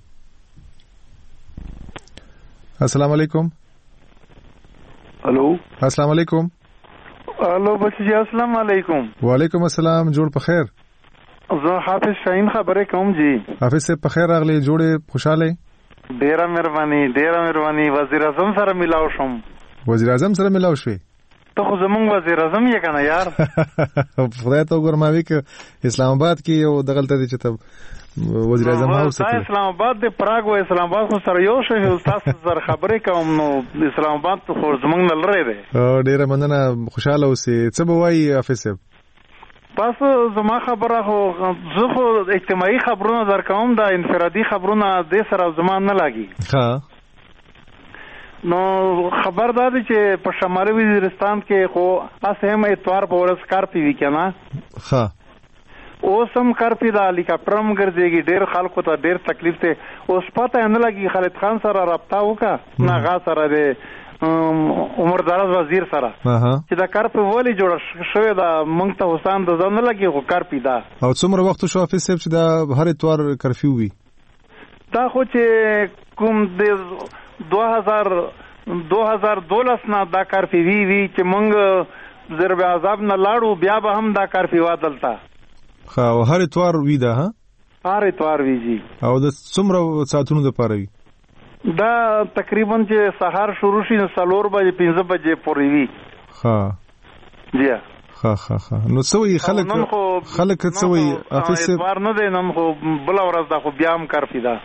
السلام علیکم هالو السلام علیکم هالو بچی السلام علیکم وعلیکم السلام جوړ په خیر زه حافظ شاهین خبرې کوم جی حافظ سے په خیر راغلی جوړه خوشاله ډیره مهرباني ډیره مهرباني وزیر اعظم سره ملاو شم وزیر اعظم سره ملاو شوي ته خو زمونږ وزیر اعظم یې کنه یار خدای ته ګرماوي ک اسلام آباد کې یو دغلت دي چې ته وزیر اعظم هاوس ته اسلام آباد د پراګ و اسلام آباد خو سره یو شی استاد سره خبرې کوم نو اسلام آباد خو زمونږ نه لری دی ډیره مننه خوشاله اوسې څه به وایي حافظ بس زما خبره خو زه خو اجتماعي خبرونه درکوم دا انفرادي خبرونه د سره زما نه لاګي ها نو خبر دا دی چې په شمالي وزیرستان کې خو اسه هم اتوار په ورځ کار پیوي کنه ها اوس هم کار پی دا هلیکاپټرم ګرځيږي ډېر خلکو ته ډېر تکلیف ته اوس پته نه لګي خالد خان سره رابطه وکا ناغا سره د عمر دراز وزیر سره چې دا کار په ولی جوړ شوی دا مونږ ته حسین د ځان نه لګي خو کار پیدا او څومره وخت شو افیس صاحب چې دا هر اتوار کرفیو وي دا خو چې کوم د دوه هزار دوه هزار دولس نه دا کار پیوي وی چې مونږ ضرب عذاب نه لاړو بیا به هم دا کار پیوا دلته خا او هر اتوار وی دا ها هر اتوار وی جی او د څومره ساعتونو د پاره وی دا تقریبا چې سحر شروع شي سلور بجې پنځه بجې پورې وی ها جی ها ها ها نو سوي خلک خلک سوي افیس اتوار نه دی نن خو بل ورځ دا خو بیا هم کار پیدا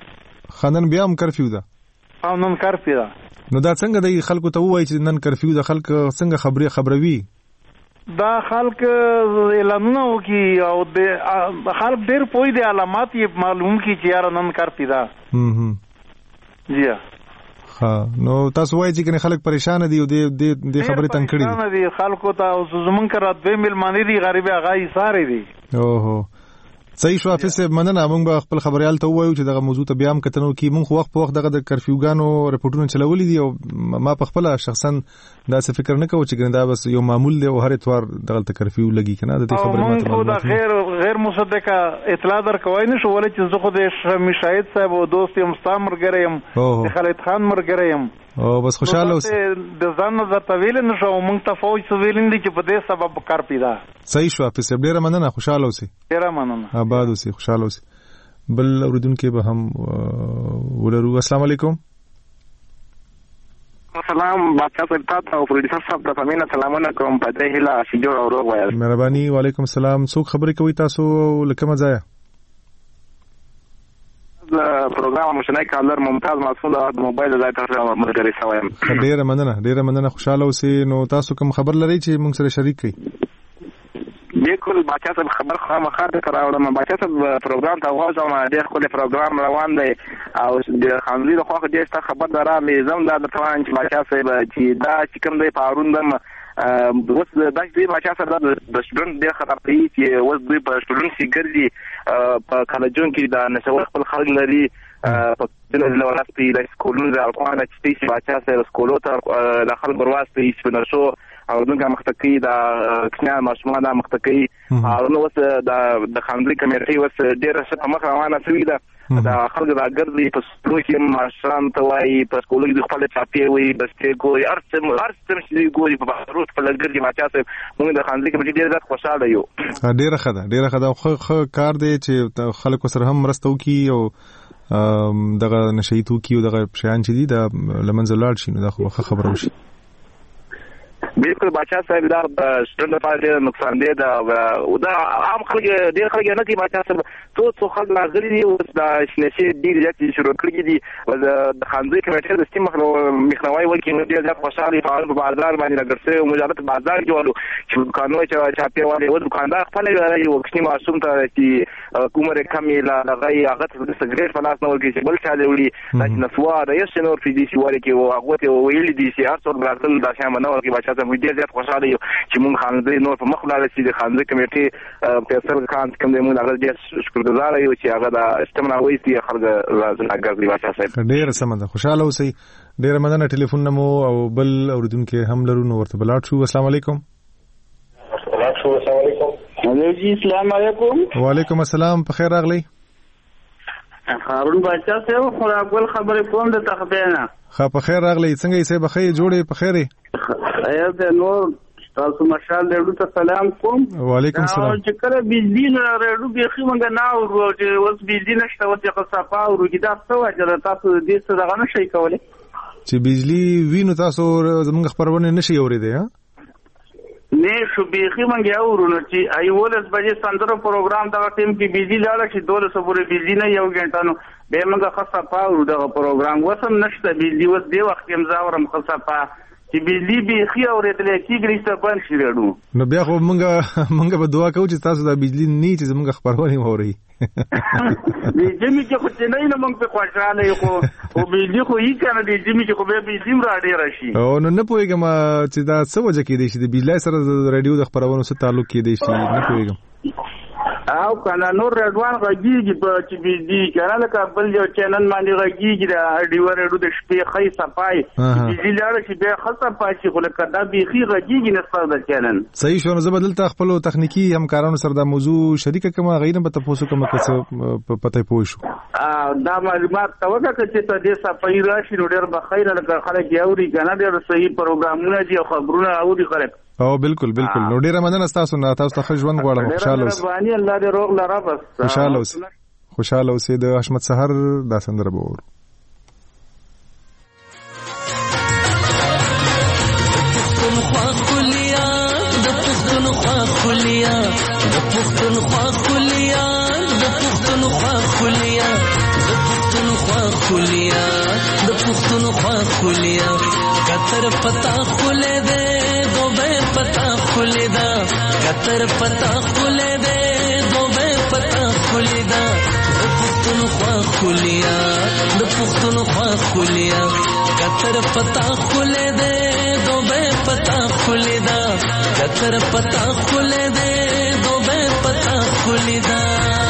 خنن بیا هم کرفیو ده او نن کرفیو ده. نو دا څنګه د خلکو ته وایي چې نن کرفیو ده؟ خلک څنګه خبري خبروي؟ دا خلک اعلانونه وکي او د خلک ډیر پوي دي علامات یې معلوم کی چې یار نن کرفیو ده. هم جی ها نو تاسو وایي چې خلک پریشان دي او د د خبرې تنګ کړي پریشان دي خلکو ته. زمون کرات به ملمانی دي غریب هغه ساري دي. اوهو صحیح شو. حافظ صاحب مننه. موږ به خپل خبريال ته وایو چې دغه موضوع ته بیا هم کتنو کې موږ وخت په وخت دغه د کرفیوګانو رپورټونه چلولې دي او ما په خپل شخصا دا څه فکر نه کوم چې دا بس یو معمول دی او هر اتوار دغه ته کرفیو لګي کنه. د دې خبرې ماته موږ دا غیر غیر مصدقه اطلاع درکوي نه شو ولې چې زه خو د مشاهد صاحب او دوست یم استامر ګریم د خالد خان مرګریم او بس خوشاله اوس د ځان نظر طویل نشو موږ ته فوج سویلین دي چې په دې سبب کار پیدا. صحیح شو. حافظ صاحب ډیره مننه. خوشاله اوسئ. ډیره مننه. آباد اوسئ. خوشاله اوسئ. بل اوریدونکو به هم ولرو. السلام علیکم. سلام بادشاہ صاحب تاسو او پروډوسر صاحب ته پامینه سلامونه کوم. په دې هیله چې جوړ او روغ وایي. مهرباني. وعلیکم السلام. څوک خبرې کوي تاسو لکه مزایا؟ پروګرام مشنای کالر ممتاز مسعود د موبایل ځای ته مرګري سوایم. ډیره مننه. ډیره مننه. خوشاله اوسئ. نو تاسو کوم خبر لرئ چې موږ سره شریک کړئ؟ بالکل بادشاہ صاحب خبر خو ما خاطر راوړم. بادشاہ صاحب پروګرام ته واځم ډېر خپل پروګرام روان دی او د خانزي د خوخه دې ست خبر درامې زم دا د توان چې بادشاہ صاحب چې دا چې کوم دی پاروند م اوس د دې بادشاہ صاحب د سټوډنټ ډېر خطر دی چې اوس دوی په سټوډنټ سي ګرځي په کالجون کې دا نشو خپل خلک لري په دغه لورات په لای سکولونو د القوانه چې بادشاہ صاحب سکولو ته د خلک ورواستي چې نشو او دغه مختکی د کنا ماشومان مختکی او نو وس د خاندري کمیټي وس ډېر څه په مخ روانه شوې ده. دا خلک دا ګرځي په سکولو کې ماشومان ته وایي په سکولو کې خپل چاپی وي بس ته ګوري ارسم ارسم چې ګوري په بهروت په لګرځي بادشاہ صاحب موږ د خاندري کمیټي ډېر زیات خوشاله یو. ډېر ښه ده. ډېر ښه ده. خو کار دی چې خلکو سره هم مرسته وکړي او دغه نشیتو کې او دغه شیان چې دي دا لمنځه لاړ شي نو دا خو خبره وشي. بالکل بادشاہ صاحب دا سټوډنټ لپاره ډېر نقصان دی دا او دا عام خلک ډېر خلک نه کوي. بادشاہ صاحب ټول څو خلک راغلي دي اوس دا شنشي ډېر زیات شروع کړي دي د خاندي کمیټې د سیمه مخنوي وکړي نو ډېر زیات خوشاله په بازار باندې راګرځي او مجرد بازار جوړو چې دکانونه چې چاپی والے و دکاندار خپل لري او کښنی معصوم ته چې کومره کمی لا لغای هغه د سګریټ په لاس نه ورګي چې بل چا دی وړي د نسوا د یو شنو په دې سی وره کې او هغه ته ویل دي چې هر څور برازل د شامه نه ورګي بادشاہ موږ ډېر زیات خوشاله یو چې موږ خاندي نور په مخ ولاړ شي د خاندي کمیټې پیسر خان کوم دی موږ هغه ډېر شکرګزار یو چې هغه د استمنا وایي خلک راځي بادشاہ صاحب. ډېر سم ده. خوشاله اوسئ. ډېر مننه. ټلیفون نمو او بل اوریدونکو هم لرو نو ورته بلاټ شو. السلام علیکم. السلام علیکم. جی السلام علیکم. وعلیکم السلام. په خیر راغلی. هارون بادشاہ صاحب خو اول خبرې کوم د تخبینه. خا په خیر راغلی. څنګه یې سه بخې جوړې په خیره؟ ایا د نور تاسو مشال دې ته سلام کوم. وعلیکم السلام. چې کله بجلی نه رېډو به خې مونږ نه او چې اوس بجلی نشته اوس یې قصافه او روګیدا څه وجه تاسو دې څه دغه نشي کولای چې بجلی وینو تاسو زمونږ خبرونه نشي اورېدای؟ ها نه شو بيخي مونږ اورو چې ایولس بجې سندره پروګرام دا ټیم کې بجلی لاله چې دوله سپورې بجلی نه یو غنټه نو به مونږ قصافه او دغه پروګرام وسم نشته بجلی وس دی وخت کې مزاورم قصافه چې بجلی بيخي اورېدل کېږي چې بند شي ورو. نو بیا خو مونږ مونږ به دعا کوو چې تاسو د بجلی نه چې زمونږ خبرونه ووري. دې جمی چې خو چې نه مونږ په خوشاله یو خو او بجلی خو یې کنه دې جمی چې خو به بجلی را ډیر شي. او نو نه پوهیږم چې دا څه وجه کې دی چې د بجلی سره د رادیو د خبرونو سره تعلق کې دی شي نه پوهیږم. او کنه نور رډوان غږیږي په چې بجلی کنه لکه بل یو چینل باندې غږیږي د ډیو رډو د شپې خې صفای بجلی لاره چې به خلصه پاتې خو لکه دا بيخي غږیږي نسبت د چینل. صحیح شو. نو زه بدلته خپل تخنیکی همکارانو سره د موضوع شریکه کوم غیر به تاسو کوم څه پته پوه شو. دا معلومات توګه چې ته دې صفای راشي نو ډېر بخیر لکه خلک یوري کنه ډېر صحیح پروګرامونه دي خبرونه اوري خلک. او بالکل بالکل. نو ډیره مننه تاسو نه تاسو ته ژوند غواړم. خوشاله اوسئ. باندې الله دې روغ لرا بس. خوشاله اوسئ. خوشاله اوسئ. د حشمت سحر دا سندره به ور پښتونخوا کلیا د پښتونخوا کلیا د پښتونخوا کلیا د پښتونخوا کلیا د پښتونخوا خولیا د پښتونخوا خولیا کتر پتا خولې دې دوبه پتا خولې دا کتر پتا خولې دې دوبه پتا خولې دا د پښتونخوا خولیا د پښتونخوا خولیا کتر پتا خولې دې دوبه پتا خولې دا کتر پتا خولې دې دوبه پتا خولې دا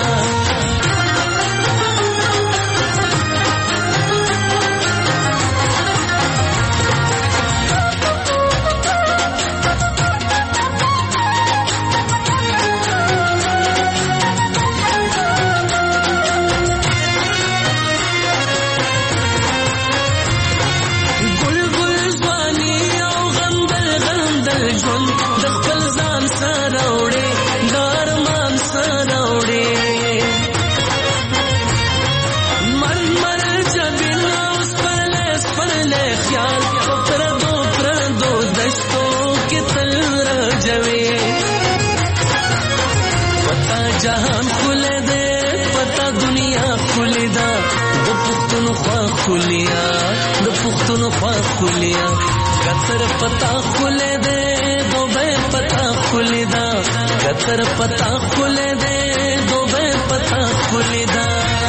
خولیا د پښتونخوا خولیا کتر پتا خولې دې دوبه پتا خولې دا کتر پتا خولې دې دوبه پتا خولې دا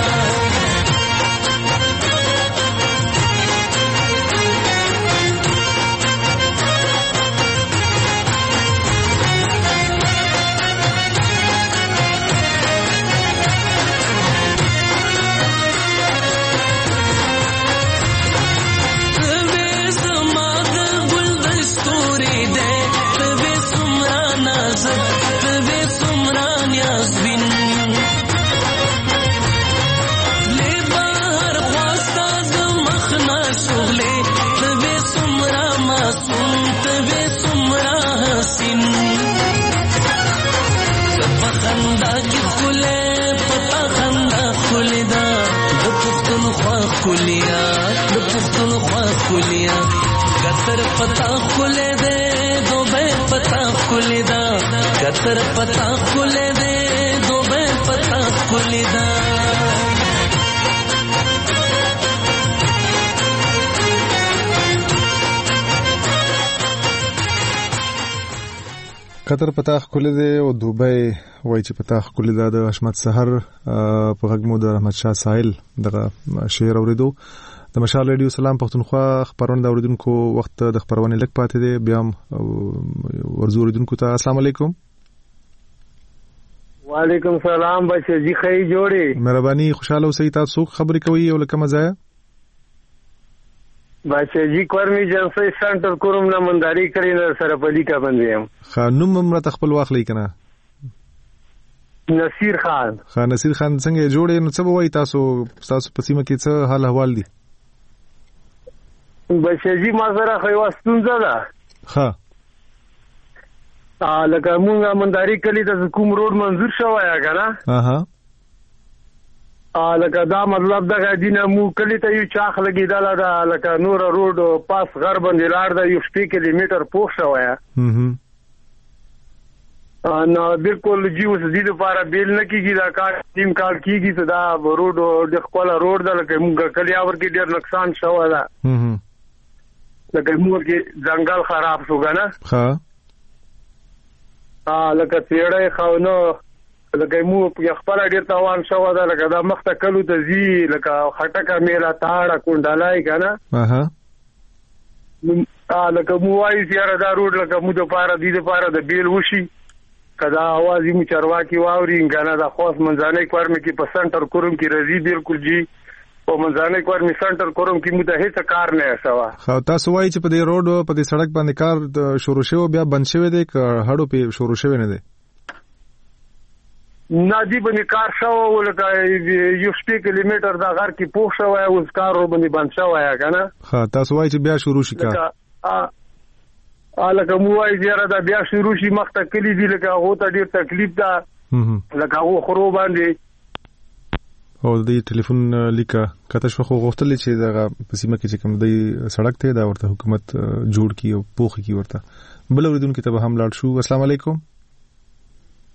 خولیا د پښتونخوا خولیا کتر پتا خولې دې دوبه پتا خولې دا کتر پتا خولې دې دوبه پتا خولې دا قطر پتا خولې دې او دوبه وای چې پتا خولې دا د حشمت سحر په غږ مو د احمد شاه ساحل دغه شعر اوریدو د مشال رادیو سلام پښتونخوا خبرونه د اوریدونکو وخت د خبرونه لک پاتې دي بیا ورزو اوریدونکو ته السلام علیکم وعلیکم السلام بچی جی خی جوړي مهرباني خوشاله اوسئ تاسو خبرې کوي او لکه مزه بچی جی کورمی جنسي سنټر کوم نه منداري کړی نه سره پدی کا بندیم خانم ممرت خپل واخلې کنه نصیر خان خان نصیر خان څنګه جوړې نو څه وای تاسو تاسو په سیمه کې څه حال احوال دي بچی جی ما سره خو واستونځه ده ها ا لکه مونږه منداري کلی د کوم روډ منظور شوی کنه اها ا لکه دا مطلب دغه دینه مو کلی ته یو چاخ لګیدل دا لکه نور روډ پاس غرب باندې لار د یو شپږ کیلومتر پوښ شوی هم نو بالکل جیو سدي لپاره بیل نه کیږي دا کار ټیم کار کیږي دا روډ د خپل روډ د لکه موږ کلیاور کې ډیر نقصان شوی دا هم لکه موږ کې ځنګل خراب شو کنه ها ا لکه تیړې خاونو لکه مو په خپل ډیر تاوان شوی دا لکه دا مخته کلو ته زی لکه خټکه میلا تاړه کونډلای کنه اها ا لکه مو وایي چې دا روډ لکه مو د پاره دي د پاره د بیل وشي کدا आवाज یې چرواکی واوري کنه دا خاص منځانه کور مې کې په سنټر کوم کې رضی بالکل جی او منځانه کور مې سنټر کوم کې مو د هیڅ کار نه سوا خو تاسو وایي چې په دې روډ په دې سړک باندې کار شروع شوی بیا بند شوی دی که هړو په شروع شوی نه دی نادي باندې کار شو ولکه یو شپږ کیلومتر دا غر کې پوښ شو او کار باندې بند شوی کنه ها تاسو وایي چې بیا شروع شي کار لکه مو وایي زیاره دا بیا شروع شي مخته کلی دی لکه هغه ته ډیر تکلیف ده لکه هغه خرو باندې او د ټلیفون لیکه کته شو خو غوښتل چې دا په سیمه کې چې کوم دی سړک ته دا ورته حکومت جوړ کی او پوخ کی ورته بل اوریدونکو ته به هم لاړ شو السلام علیکم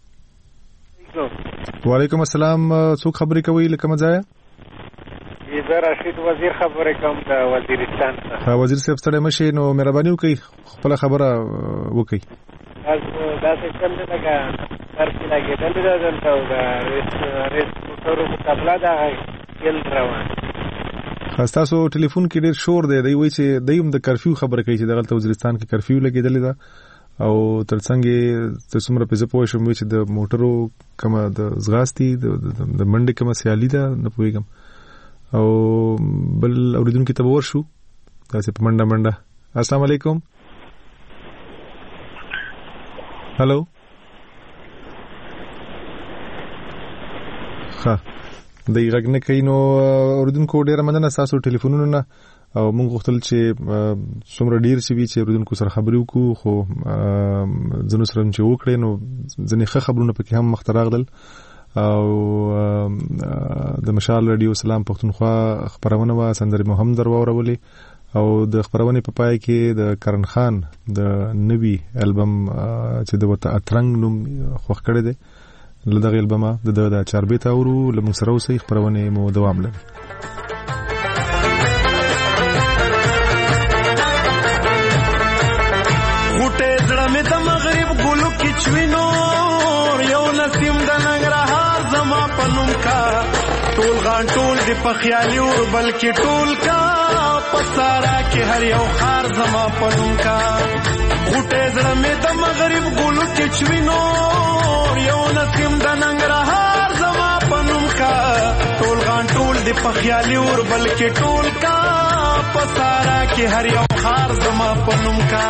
وعلیکم السلام څوک خبرې کوي لکه مزه زه زه راشد وزیر خبرې کوم د وزیرستان څخه. وزیر صاحب ستړی مشي نو مهرباني وکړئ خپل خبره وکړئ. از دا سیستم دی لکه ترکي لګېدلې ده دلته او د ریس موټرو مقابله ده تیل روان. ستاسو ټلیفون کې ډېر شور دی. دی وایي چې دی هم د کرفیو خبره کوي چې دغلته وزیرستان کې کرفیو لګېدلې ده او ترڅنګ تر څومره په زه پوه شم چې د موټرو کومه د ځغاستې د منډې کومه سیالي ده نه پوهېږم او بل اورېدونکي ته به ورشو داسې په منډه منډه. السلام علیکم. هلو ښه دی غږ نه کوي. نو اورېدونکو ډېره مننه ستاسو ټلیفونونو نه او موږ غوښتل چې څومره ډېر چې وي چې اورېدونکو سره خبرې وکړو خو ځینو سره چې وکړې نو ځینې ښه خبرونه پکې هم مخته راغلل او د مشال رادیو سلام پښتونخوا خپرونه وه سندرې مو هم در واورولې او د خپرونې په پای کې د کرن خان د نوي البم چې د ورته اترنګ نوم خوښ کړی دی له دغه البمه د ده د چاربیته اورو. له موږ سره اوسئ خپرونې مو دوام لري. غوټې زړه مې د مغرب ګلو کې چوینور یو نسیم د ننګرهار زما په نوم کا ټول غان ټول د په خیالي اور بلکې ټول کا په سارا کې هر یو خار زما په نوم کا. غوټې زړه مې د مغرب ګلو کې چوینور یو نسیم د ننګرهار زما په نوم کا ټول غان ټول د په خیالي اور بلکې ټول کا په سارا کې هر یو خار زما په نوم کا.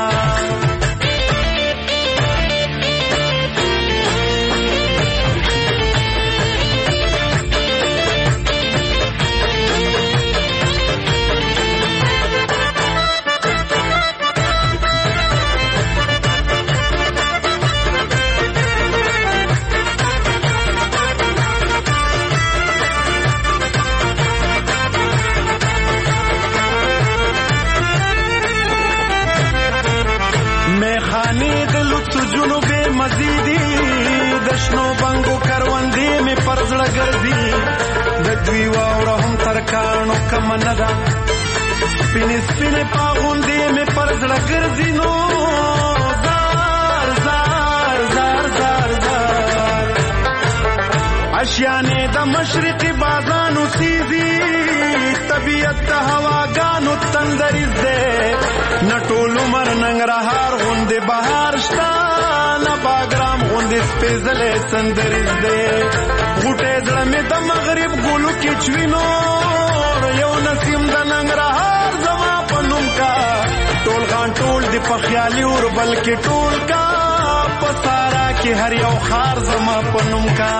مزیدی د شنو بنګو کروندې مې پر زړه ګرځي د دوی واوره هم تر کاڼو کمه نه ده سپینې سپینې پاغوندې مې پر زړه ګرځي نو زار زار زار زار زار اشیانې د مشرقي بازانو سیزي طبیعت د هواګانو تندریز دی نه ټول عمر ننګرهار غوندې بهار شته نه باګرام غوندې سپېڅلی سندریز دی. غوټې زړه مې د مغرب ګلو کې چوینور یو نسیم د ننګرهار زما په نوم کا ټول غان ټول د په خیالي اور بلکې ټول کا په سارا کې هر یو خار زما په نوم کا.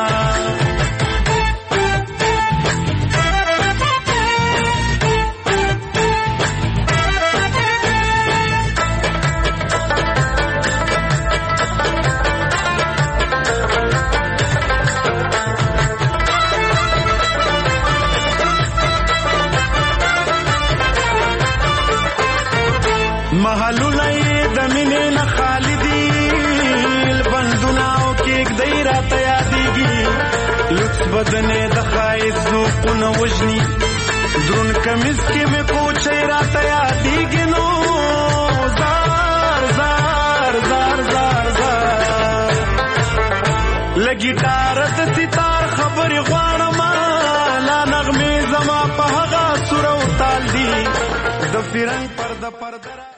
محلونه د مینې نه خالي دي بندونه او کېږدۍ راته یادېږي لطف بدنې د ښایست ذوقونه وژني درون کمیز کې مې کوچۍ راته یادېږي نو زار زار زار زار زار له ګیټاره د ستار خبرې غواړم لا نغمې زما په هغه سوره او تال دي د فرنګ پرده پرده